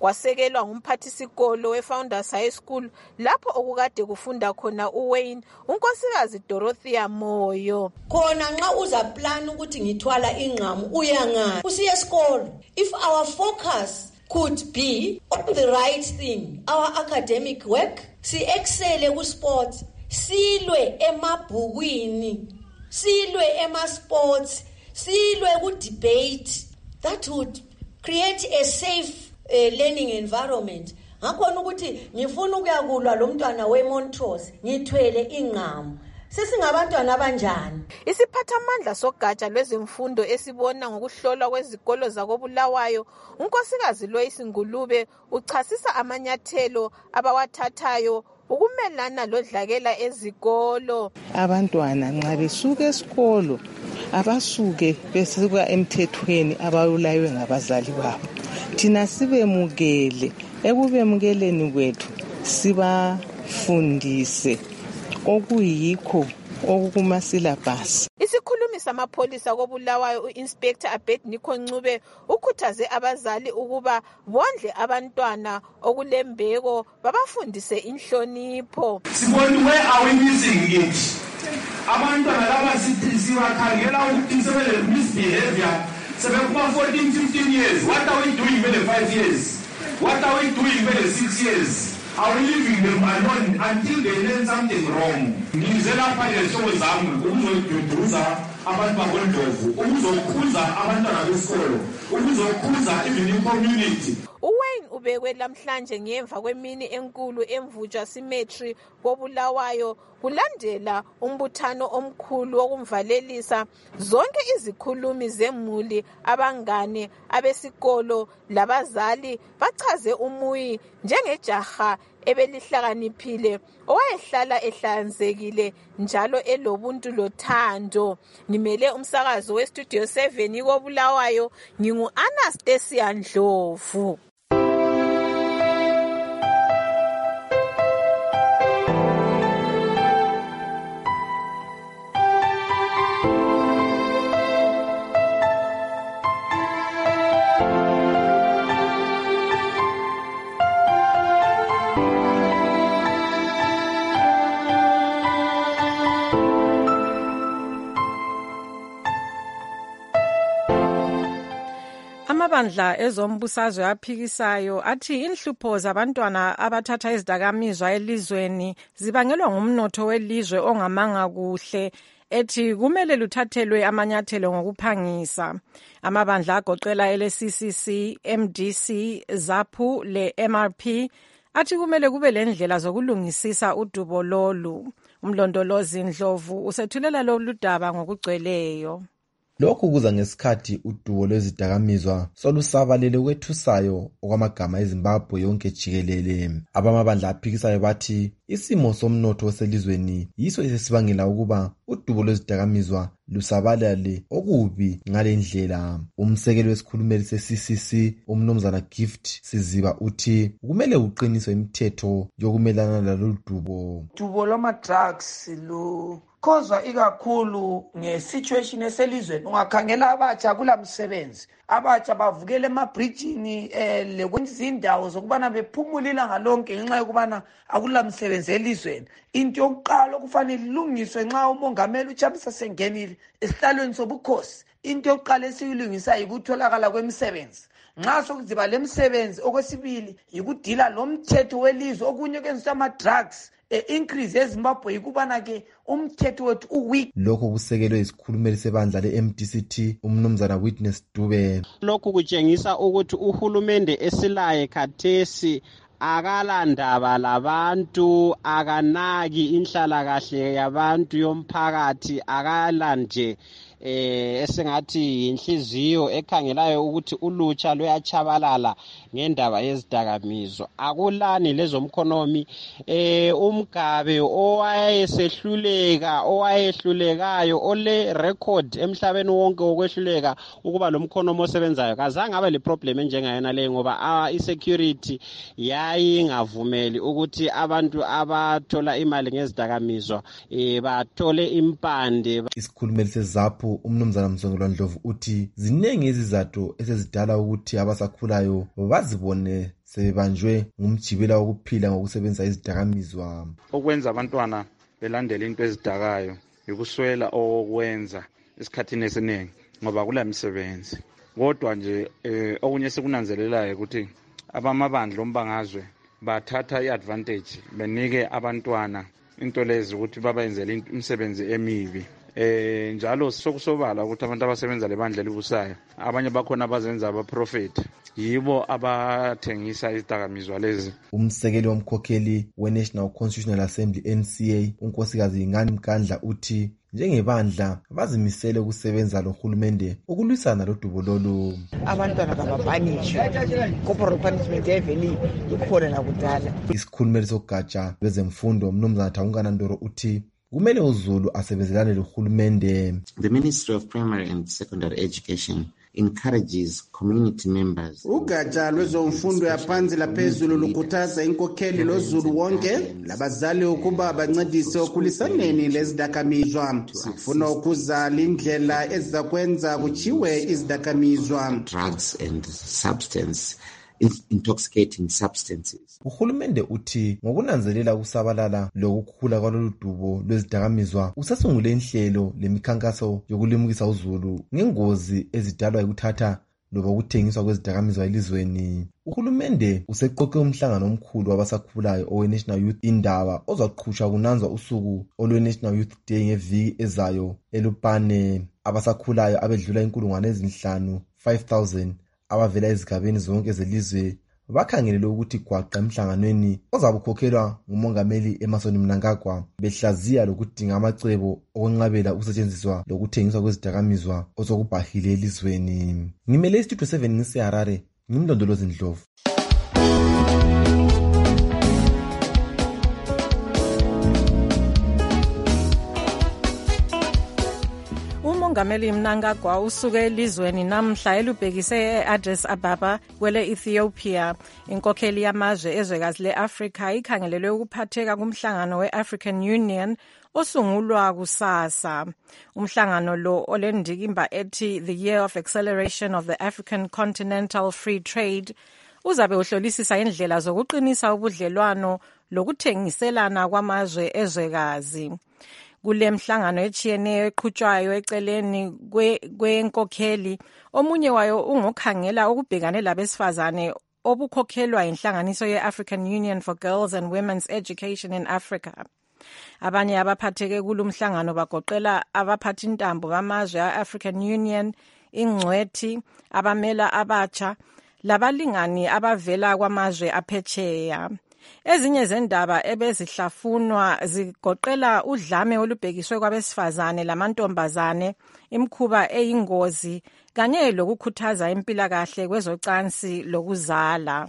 kwasekelwa ngumphathisikolo we-Founders High School lapho okukade kufunda khona uWayne unkosikazi Dorothea Moyo. Khona nxa uza plan ukuthi ngithwala ingqamu uyangani usiye esikolo. If our focus could be on the right thing, our academic work, si excel ku sports, silwe emabhukwini, silwe ema sports, silwe ku debate, that would create a safe uh, learning environment. Ngakhona ukuthi ngifuna ukuyakulwa lo mntwana weMontrose ngithwele ingqamu. Sesingabantwana abanjani? Isiphathamandla sogatsha lwezemfundo esibona ngokuhlolwa kwezikolo zakoBulawayo, unkosikazi Loyce Ngulube uchasisa amanyathelo abawathathayo ukumelana lodlakela ezikolo. Abantwana nxa besuka esikolo abasuke besuka emthethweni abayulaywe ngabazali babo. Thina sibemukele, ekubemukeleni kwethu sibafundise okuyikho okukuma syllabus. Isikhulumi samapholisa koBulawayo uInspector Abednego Ncube ukhuthaze abazali ukuba bondle abantwana okulembeko babafundise inhlonipho. Sibone, where are we missing it? Abantwana laba sithi sibakhangela ukuthi sebele misbehavior sebekuma fourteen fifteen years. What are we doing when they five years? What are we doing when they six years? Are we leaving them alone until they learn something wrong? Ngizela pha lesho zami ukuzoduduza abantu bakondlovu, ukuzokhuza abantwana besikolo, ukuzokhuza even in community. uWayne ubekwe lamhlanje ngemva kwemini enkulu emvujwa Symmetry koBulawayo kulandela umbuthano omkhulu wokumvalelisa zonke izikhulumi zemuli, abangane, abesikolo labazali. Bachaze uMuyi njengejaha ebelihlakaniphile owayehlala ehlanzekile njalo elobuntu lothando. Ngimele umsakazo weStudio seven koBulawayo, ngingu Anastasia Ndlovu. Amabandla ezombusazwe aphikisayo athi inhlupho zabantwana abathatha izidakamizwa elizweni zibangelwa ngumnotho welizwe ongamanga kuhle, ethi kumele luthathelwe amanyathelo ngokuphangisa. Amabandla agoqela ele-C C C, M D C, ZAPU le-M R P athi kumele kube lendlela zokulungisisa udubo lolu. Umlondolozi Ndlovu usethulela lolu daba ngokugcweleyo. Lokhu kuza ngesikhathi udubo lwezidakamizwa solusabalele kwethusayo okwamagama eZimbabwe yonke jikelele. Abamabandla aphikisayo bathi isimo somnotho selizweni yiso esibangela ukuba udubo lwezidakamizwa lusabalale okubi ngale ndlela. Umsekeli wesikhulumeli se-C C C umnumzana Gift Siziba uthi kumele uqiniswe imithetho yokumelana lalolu dubo. Dubo lwama-drugs lu kozwa ikakhulu nge-situation eselizweni. Ungakhangela abatsha kula msebenzi, abatsha bavukele emabridgini eh lekwenza indawo zokubana bephumule ilanga lonke ngenxa yokubana akula msebenzi elizweni. Into yokuqala okufanele ilungiswe nxa umongameli uChamisa sengenile esihlalweni sobukhosi, into yokuqala esiyilungisa yikutholakala kwemisebenzi. Nxa sokuziba lemsebenzi, okwesibili yikudila lomthetho welizwe, okunye kwenzisa ama-drugs increase eZimbabwe ikubana ke umthetho wethu uweak. Lokho kusekelwe isikhulumeli sebandla le-M D C T umnumzana Witness Dube. Lokhu kutshengisa ukuthi uhulumende esilaye khathesi akalandaba labantu, akanaki inhlalakahle yabantu yomphakathi, akalanje eh esengathi inhliziyo ekhangelayo ukuthi ulutsha luyachabalala ngendaba yezidakamizwa. Akulani lezomkhonomi eh umgabe owayesehluleka owayehlulekayo ole record emhlabeni wonke okwehluleka ukuba lomkhonomi osebenzayo kazange abe le problem njengayena le, ngoba i-security yayingavumeli ukuthi abantu abathola imali ngezidakamizwa eh bathole impande. Isikhulumeli seZAPU lapho umnumzana Msongelwa Ndlovu uthi zinengi izizathu esezidala ukuthi abasakhulayo bazibone sebebanjwe ngumjibela wokuphila ngokusebenzisa izidakamizwa. Okwenza abantwana belandela into ezidakayo ukuswela okwenza isikhathini esiningi ngoba kula misebenzi. Kodwa nje eh, okunye sekunanzelelayo ukuthi abamabandla ombangazwe bathatha iadvantage benike abantwana into lezi ukuthi babayenzele imisebenzi emibi. Eh njalo sokusobala ukuthi abantu abasebenza lebandla libusayo abanye bakhona abazenza abaprofit yibo abathengisa izidakamizwa lezi. Umsekeli womkhokheli we-National Constitutional Assembly N C A unkosikazi Ingani Mkandla uthi njengebandla bazimisele ukusebenza lohulumende ukulwisana lodubo lolu. Abantwana kababhanishwe corporal punishment eveli ikhona nakudala. Isikhulumeli sogatsha lwezemfundo umnumzana Thawungana Ndoro uthi kumele uZulu asebenzelane lohulumende. The Ministry of Primary and Secondary Education encourages community members. Ugatsha lwezomfundo yaphansi laphezulu lukhuthaza inkokheli loZulu wonke labazali ukuba bancedise ukulisaneni lezidakamizwa. Sifuna ukuzala indlela ezakwenza kuchiwe izidakamizwa. Drugs and substance intoxicating substances. Uhulumende uthi ngokunanzelela ukusabalala lokukhula kwalolu dubo lwezidakamizwa usasungule inhlelo lemikhankaso yokulimukisa uZulu ngengozi ezidalwa ukuthatha loba ukuthengiswa kwezidakamizwa elizweni. Uhulumende useqoqe umhlangano omkhulu wabasakhulayo owe-National Youth Indaba ozaqhutshwa kunanzwa usuku olwe-National Youth Day ngeviki ezayo eLupane. Abasakhulayo abedlula inkulungwane ezinhlanu five thousand abavela ezigabeni zonke zelizwe bakhangelele ukuthi gwaqa emhlanganweni ozabukhokhelwa ngumongameli Emmerson Mnangagwa behlaziya lokudinga amacebo okwenqabela ukusetshenziswa lokuthengiswa kwezidakamizwa osokubhahile elizweni. Ngimele istudio seven ngiseHarare, ngimlondolozi Ndlovu. uMongameli Mnangagwa usuke elizweni namhla elubhekise e-Addis Ababa kwele Ethiopia. Inkokheli yamazwe ezwekazi le-Afrika ikhangelelwe ukuphatheka kumhlangano we-African Union osungulwa kusasa. Umhlangano lo olendikimba ethi The Year of Acceleration of the African Continental Free Trade uzabe uhlolisisa indlela zokuqinisa ubudlelwano lokuthengiselana kwamazwe ezwekazi. Kule mhlangano etshiyeneyo eqhutshwayo eceleni kwenkokheli omunye wayo ungokhangela ukubhekane labesifazane obukhokhelwa inhlanganiso ye-African Union for Girls and Women's Education in Africa. Abanye abaphatheke kulumhlangano bagoqela abaphathi intambo bamazwe a-African Union, ingcwethi, abamela abatsha, labalingani abavela kwamazwe aphetsheya. Ezinye zendaba ebezihlafunwa zigoqela udlame olubhekiswe kwabesifazane lamantombazane, imkhuba eyingozi kanye lokukhuthaza impilakahle kwezocansi lokuzala.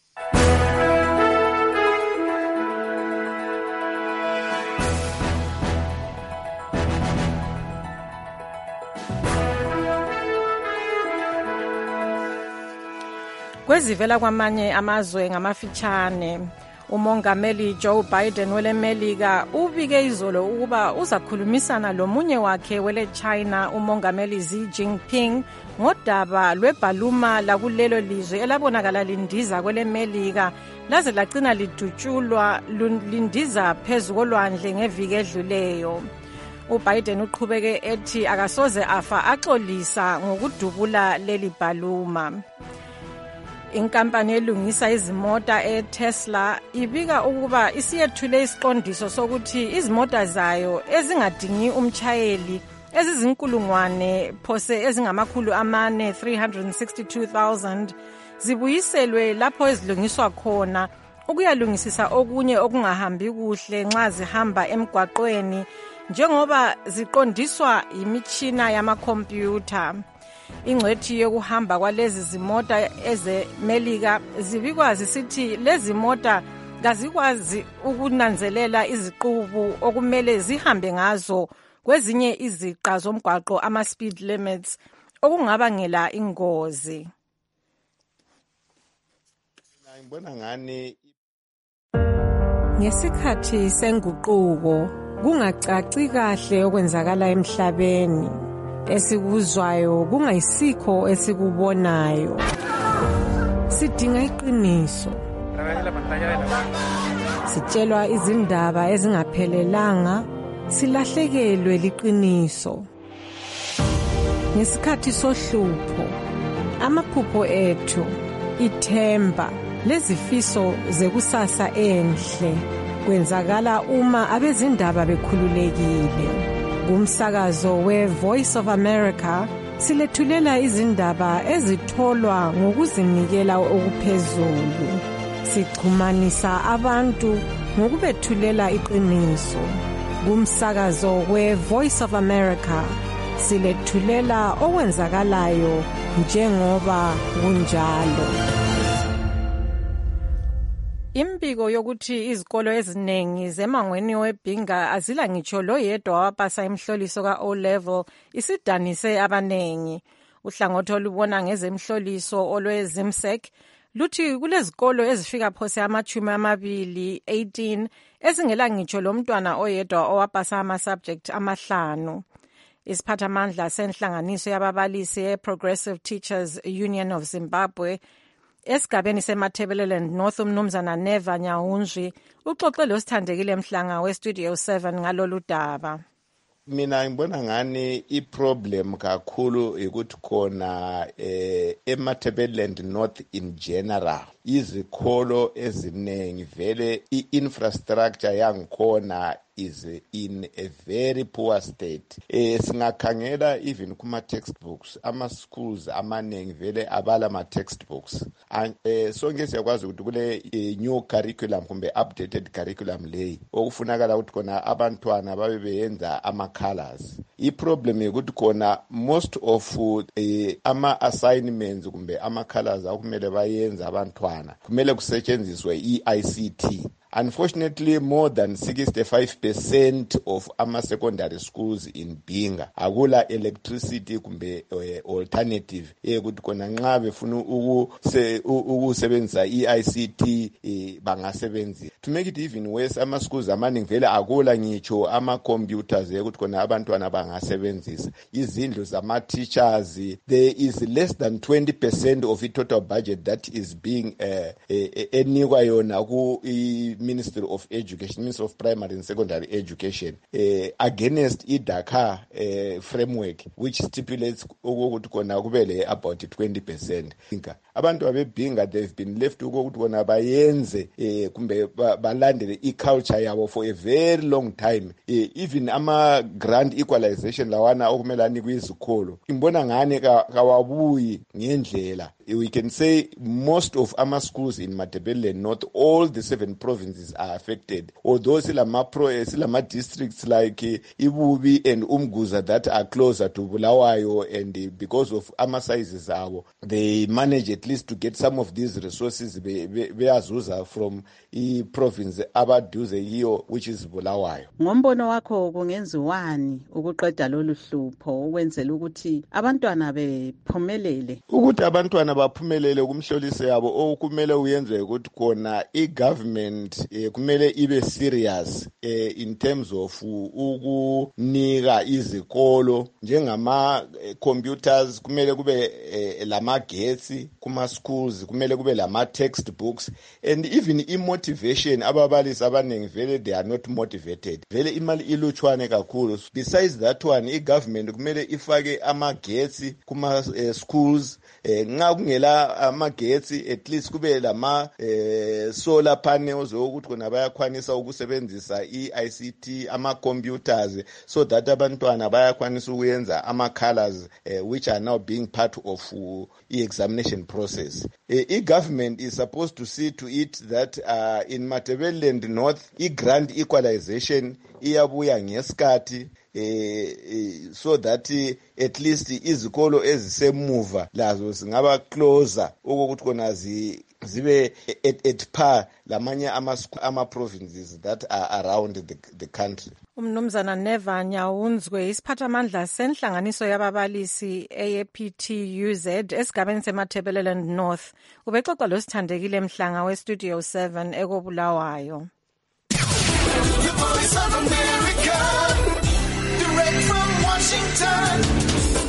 Kwezivela kwamanye amazwe ngamafitshane, umongameli Joe Biden wele Melika ubike izolo ukuba uzakhulumisana lomunye wakhe wele China umongameli Xi Jinping ngodaba lwebhaluma lakulelo lizwe elabonakala lindiza kwele Melika laze lagcina lidutshulwa lindiza phezu kolwandle ngeviki edluleyo. uBiden uqhubeke ethi akasoze afa axolisa ngokudubula leli bhaluma. Inkampani elungisa izimota eTesla ibika ukuba isiyethule isiqondiso sokuthi izimota zayo ezingadingi umtshayeli ezizinkulungwane phose ezingamakhulu amane three hundred sixty-two thousand zibuyiselwe lapho ezilungiswa khona ukuyalungisisa okunye okungahambi kuhle nxa zihamba emgwaqweni njengoba ziqondiswa imitshina yamakhompyutha. Ingcwethi yokuhamba kwalezi zimota ezeMelika zibikwa zisithi lezi mota kazikwazi ukunanzelela iziqubu okumele zihambe ngazo kwezinye iziqa zomgwaqo ama-speed limits okungabangela ingozi. Ngesikhathi senguquko kungacaci kahle okwenzakala emhlabeni. esikuzwayo kungayisikho esikubonayo. Sidinga iqiniso. Sitshelwa izindaba ezingaphelelanga, silahlekelwe liqiniso. Ngesikhathi sohlupho, amaphupho ethu, ithemba, lezifiso zekusasa enhle kwenzakala uma abezindaba bekhululekile. Kumsakazo we-Voice of America silethulela izindaba ezitholwa ngokuzinikela okuphezulu. Sichumanisa abantu ngokubethulela iqiniso. Kumsakazo we-Voice of America silethulela okwenzakalayo njengoba kunjalo. Imbiko yokuthi izikolo eziningi zemangweni weBhinga azila ngitsho lo yedwa wapasa imhloliso ka-O level isidanise abanengi. Uhlangothi olubona ngezemhloliso olwe-Zimsec luthi kulezikolo ezifika phose amachumi amabili eighteen ezingela ngitsho lo mntwana oyedwa owapasa ama-subject amahlanu. Isiphathamandla senhlanganiso yababalisi e-Progressive Teachers Union of Zimbabwe esigabeni seMatabeleland North umnumzana Neva Nyahunzwi uxoxe lo Sithandekile Mhlanga we-Studio seven ngalolu daba. Mina ngibona ngani iproblem kakhulu ukuthi khona eh, eMatabeleland North in general izikolo eziningi vele i-infrastructure yangikhona is in a very poor state. Eh, singakhangela even kuma textbooks, ama schools amaningi vele abala ma textbooks. And eh, sonke siyakwazi ukuthi kule eh, new curriculum kumbe updated curriculum leyi okufunakala ukuthi khona abantwana babe beyenza ama colors. I problem ukuthi khona most of eh, ama assignments kumbe ama colors akumele bayenza abantwana kumele kusetshenziswe i-I C T. Unfortunately, more than sixty-five percent of our secondary schools in Bhinga akula electricity kumbe uh, alternative ekuthi kona nxa befuna ukusebenzisa i-I C T eh, bangasebenzisa. To make it even worse, ama schools amaningi vele akula ngitsho ama computers ekuthi kona abantwana bangasebenzisa. Izindlu zama teachers, there is less than twenty percent of the total budget that is being uh, uh, enikwa yona ku Ministry of Education, Ministry of Primary and Secondary Education, uh, against I Dakar uh, framework, which stipulates about twenty percent. Abantu abeBhinga, they've been left to go to bayenze kumbe balandele i-culture yabo for a very long time. Uh, even ama grand equalization lawana okumelani kwizikolo. Imbona ngane kawabuyi ngendlela. We can say most of our schools in Matabeleland, not all the seven provinces are affected. Although silama pro, silama districts like uh, Ibubi and Umguza that are closer to Bulawayo, and uh, because of our sizes, our, they manage at least to get some of these resources beazuza from the province abaduze hiyo, which is Bulawayo. Ngombono wakho kungenziwani ukuqeda lolu hlupho ukwenzela ukuthi abantwana bephumelele? Ukuthi abantwana baphumelele kumhloliso yabo okumele uyenze ukuthi khona i-government eh, kumele ibe serious eh, in terms of ukunika izikolo njengama eh, computers kumele kube eh, lamagetsi kuma schools kumele kube lama textbooks and even i-motivation ababalisi abaningi vele they are not motivated vele imali ilutshwane kakhulu. Besides that one i-government kumele ifake amagetsi kuma eh, schools eh, nxa kungela amagetsi at least kube lama eh, solar panels ukuthi kona bayakwanisa ukusebenzisa i-I C T ama computers so that abantwana bayakwanisa ukuyenza ama colors eh, which are now being part of uh, i-examination process. Eh, i-government is supposed to see to it that uh, in Matabeleland North i-grand equalization iyabuya ngesikhathi Eh, eh, so that uh, at least izikolo ezisemuva lazo singaba closer ukuthi kona zibe at, at par lamanye ama ama provinces that are around the, the country. Umnumzana Neva Nyahunzwi isiphathamandla senhlanganiso yababalisi A P T U Z esigabeni seMatabeleland North ubexoxa lo Sithandekile Mhlanga we-Studio seven ekobulawayo. The Voice of America, direct from Washington.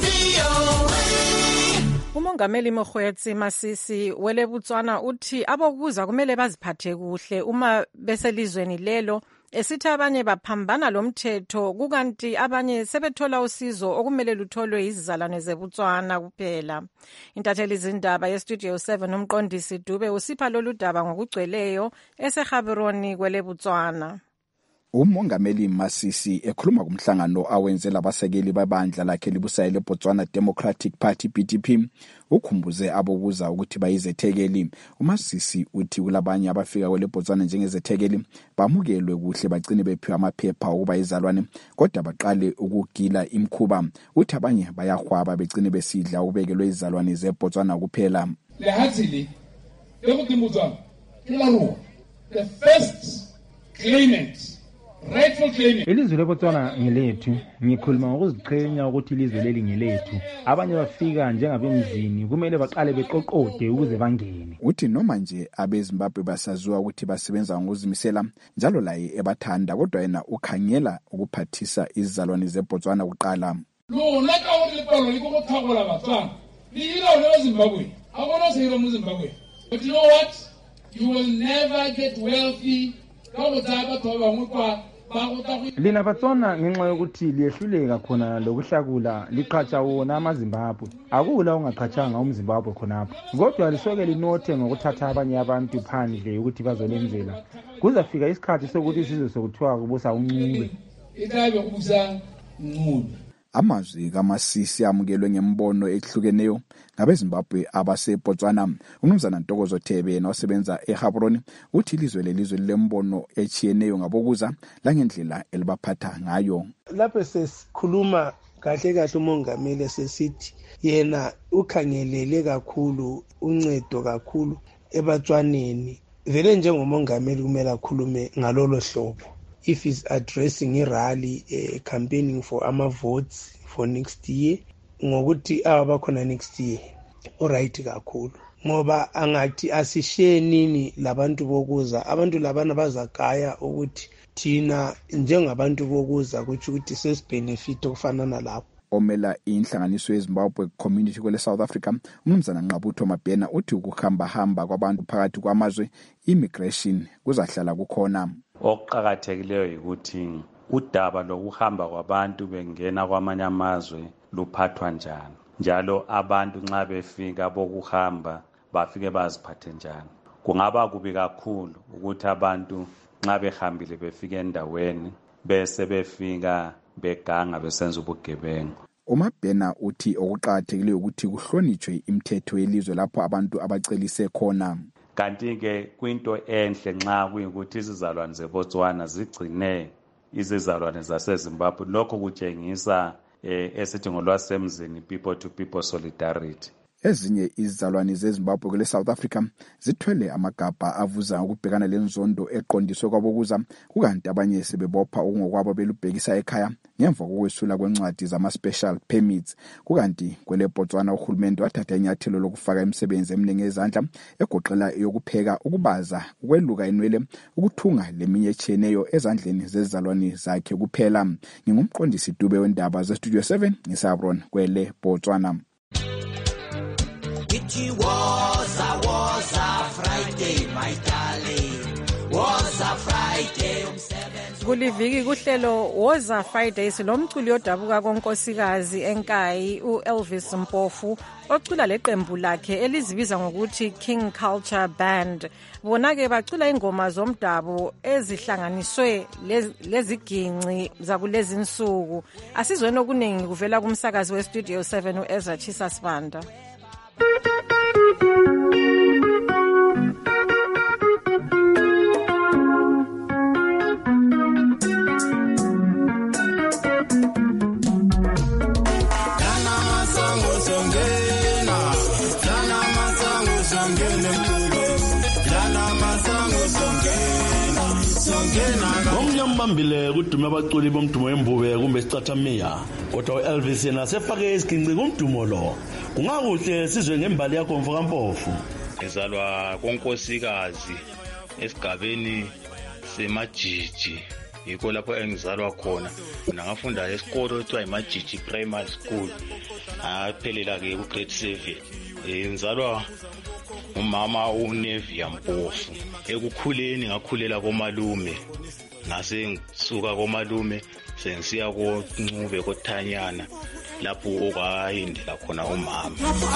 umongameli Mokgweetsi Masisi wele Botswana uthi abokuza kumele baziphathe kuhle uma beselizweni lelo, esithi abanye baphambana lomthetho kukanti abanye sebethola usizo okumele lutholwe izizalwane zeBotswana kuphela. Intatheli zindaba yestudio seven umqondisi Dube usipha lolu daba ngokugcweleyo eseGaborone kwele Botswana. Umongameli Masisi ekhuluma kumhlangano awenzela abasekeli babandla lakhe libusayo leBotswana Democratic Party B D P ukhumbuze abobuza ukuthi bayizethekeli. uMasisi uthi kulabanye abafika kwele Botswana njengezethekeli bamukelwe kuhle bagcine bephiwa amaphepha okuba izalwane kodwa baqale ukugila imkhuba. Uthi abanye bayahwaba begcine besidla ubekelwe izalwane zeBotswana kuphela. Lehathili leBotswana kilalo the first claimant ilizwe leBotswana ngelethu. Ngikhuluma ngokuziqhenya ukuthi ilizwe leli ngelethu. Abanye bafika njengabemzini kumele baqale beqoqode ukuze bangene. Uthi noma nje abeZimbabwe basaziwa ukuthi basebenza ngokuzimisela njalo laye ebathanda kodwa yena ukhangela ukuphathisa izizalwane zeBotswana kuqala. Lo laka uri lepalo likokuthakola Botswana. Lila leZimbabwe. Abona seyiro muZimbabwe. But you know what? You will never get wealthy. Lina Botswana ngenxa yokuthi liyehluleka khona lokuhlakula liqhatsha wona amaZimbabwe. Akula ongaqhatshanga umZimbabwe khonapho. Kodwa lisoke linothe ngokuthatha abanye abantu phandle ukuthi bazolenzela. Kuzafika isikhathi sokuthi sizwe sokuthiwa kubusa uNcube. Ikabe kubusa uNcube. Amazwi kaMasisi amukelwe ngembono ehlukeneyo ngabeZimbabwe abaseBotswana. Umnumzana Ntokozo Thebe nosebenza eGaborone uthi ilizwe lelizwe lembono echiyeneyo ngabokuza langendlela elibaphatha ngayo. Lapho sesikhuluma kahle kahle umongameli sesithi yena ukhangelele kakhulu uncedo kakhulu eBotswaneni. Vele njengomongameli kumele akhulume ngalolo hlobo. If he's addressing a rally, uh, campaigning for ama votes for next year, ngokuthi abakhona next year, alright kakhulu. Ngoba angathi asishare nini labantu bokuza, abantu labana bazagaya ukuthi thina njengabantu bokuza kuthi ukuthi sesibenefit okufanana lapho. Omela inhlanganiso yeZimbabwe community kwele South Africa umnumzana Nqabutho Mabhena uthi ukuhamba hamba kwabantu phakathi kwamazwe immigration kuzahlala kukhona. Okuqhakathekileyo ukuthi udaba lokuhamba kwabantu bengena kwamanye amazwe luphathwa njani, njalo abantu nxa befika bokuhamba bafike baziphathe njani. Kungaba kubi kakhulu ukuthi abantu nxa behambile befike endaweni bese befika beganga besenza ubugebengu. uMabhena uthi okuqhakathekileyo ukuthi kuhlonitshwe imithetho yelizwe lapho abantu abacelise khona. Kanti ke kwinto enhle nxa kuyikuthi izizalwane zeBotswana zigcine izizalwane zaseZimbabwe. Lokho kutshengisa eh, esithi ngolwasemzini people to people solidarity. Ezinye izizalwane zeZimbabwe kwele South Africa zithwele amagabha avuza ukubhekana lenzondo eqondiswe kwabokuza kukanti abanye sebebopha okungokwabo belubhekisa ekhaya ngemva kokwesula kwencwadi zama special permits. Kukanti kwele Botswana uhulumende wathatha inyathelo lokufaka imisebenzi eminingi ezandla egoqela yokupheka, ukubaza, ukweluka inwele, ukuthunga leminye echiyeneyo ezandleni zezizalwane zakhe kuphela. Ngingumqondisi Dube wendaba zestudio seven ngisaBron kwele Botswana. It was a was a Friday, my darling. Was a Friday umsebenzi. Kuliviki kuhlelo was a Friday silomculi odabuka konkosikazi enkayi uElvis Mpofu ocula leqembu lakhe elizibiza ngokuthi King Culture Band. Bona ke bacula ingoma zomdabu ezihlanganiswe leziginci zakulezi insuku. Asizweni okuningi kuvela kumsakazi westudio seven uEzra Chisa Sibanda. Ngomnyambambile kudume abaculi bomdumo wembube kumbe sicathamiya kodwa uElvis yena sefake isiginci kumdumo lo. Kungakuhle sizwe ngembali yakho Mfoka Mpofu. Ngizalwa konkosikazi esigabeni semajiji, yikho lapho engizalwa khona. Ngafunda esikolo ekuthiwa iMajiji Primary School. Ngaphelela ke ku grade seven. ngizalwa umama uNevia Mpofu. Ekukhuleni ngakhulela komalume, ngase ngisuka komalume sengisiya koNcube koThanyana lapho okwayindela khona umama.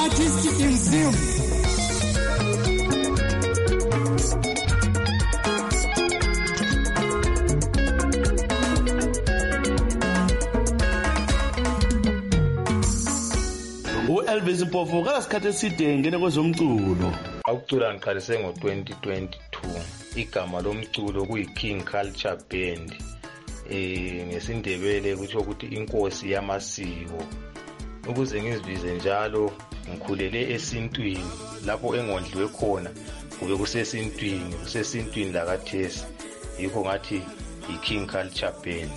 U-Elvis Mpofu kala sikhathi eside ngene kwezomculo. Ukucula ngiqalise ngo twenty twenty-two. Igama lomculo kuyi-King Culture Band. Eh ngesindebele kuthi ukuthi inkosi yamasiko. Ukuze ngizibize njalo ngikhulele esintwini lapho engondliwe khona kube kusesintwini kusesintwini la kaThesi. Yikho ngathi i-King Culture Band.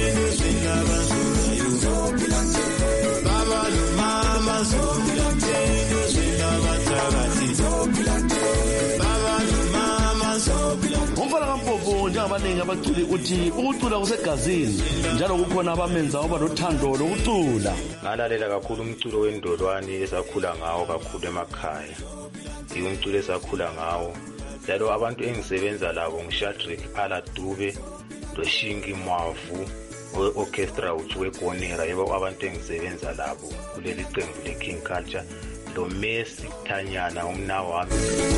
Baba lo mama zobilantelo zinabathakathi zobilantelo Baba lo mama zobilantelo. Umfana kaMpofu njengabaningi abaculi uthi ukucula kusegazini njalo kukhona abamenza oba lothando lokucula. Ngalalela kakhulu umculo wendolwani esakhula ngawo kakhulu emakhaya. Umculo esakhula ngawo njalo abantu engisebenza labo ngiShadrack Aladube loShingi Mwavu we-orchestra uthi wegonera yebo abantu engisebenza labo kuleli qembu le-King Culture lo Messi Thanyana umna wami.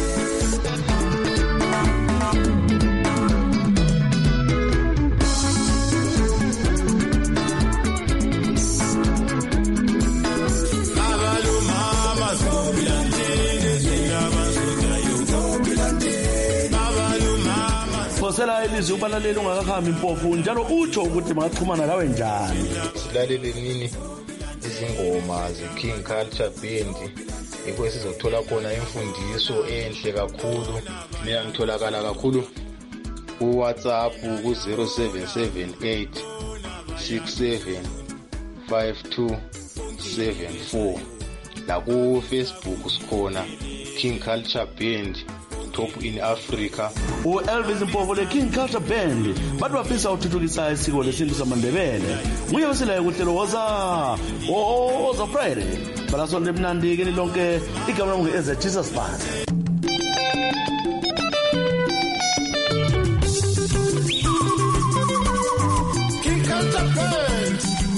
Sela elizwe ubalaleli ungakahambi Mpofu njalo utsho ukuthi maxhumana lawe njani. Silalele nini izingoma ze-King Culture Band yikho sizothola khona imfundiso enhle kakhulu. Mina ngitholakala kakhulu ku WhatsApp ku zero seven seven eight six seven five two seven four la ku Facebook sikhona King Culture Band top in Africa. U-Elvis Mpofu le-King Culture Band bathi bafisa uthuthukisa isiko lesintu samaNdebele. Nguye besilayo kuhlelo woza woza Friday balasonto emnandi kini lonke igama lami ngu-Eze Jesus Band. King Culture Band.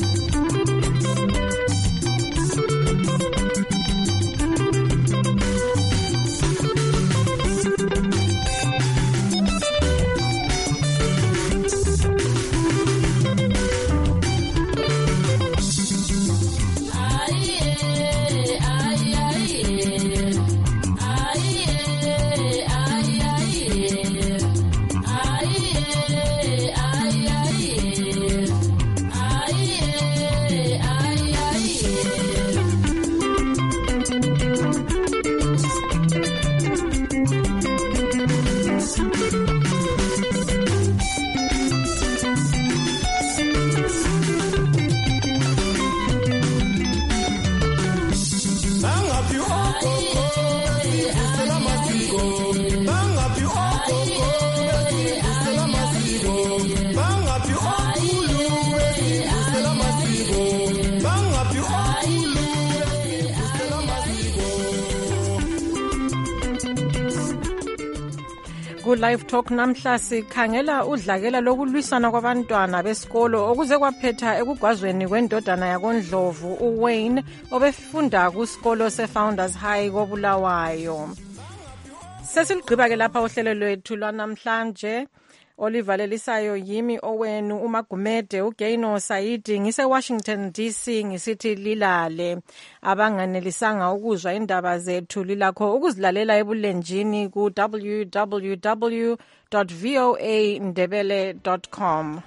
Live Talk namhla sikhangela udlakela lokulwisana kwabantwana besikolo okuze kwaphetha ekugwazweni kwendodana yakoNdlovu uWayne obefunda kusikolo seFounders High koBulawayo. Sesiligqiba ke lapha uhlelo lwethu lwanamhlanje. Oliver Lelisayo yimi owenu uMagumede uGaino Saidi ngise Washington D C ngisithi lilale. Abanganelisanga ukuzwa indaba zethu lilakho ukuzilalela ebulenjini ku w w w dot voa ndebele dot com.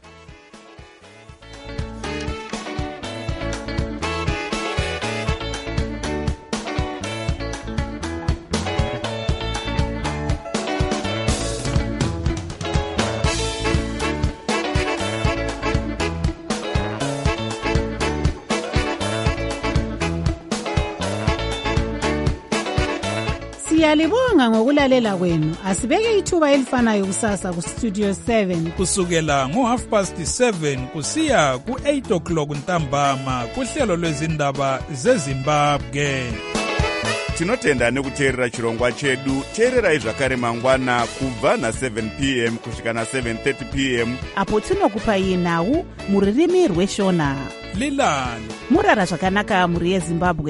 Siyalibonga ngokulalela kwenu. Asibeke ithuba elifanayo kusasa ku Studio seven kusukela ngo half past seven kusiya ku eight o'clock ntambama kuhlelo lwezindaba zeZimbabwe. tinotenda nekuteerera chirongwa chedu. Teererai zvakare mangwana kubva na-seven p m kusvika na-seven thirty p m apo tinokupai nhau mururimi rweshona. lilani murara zvakanaka mhuri yezimbabwe.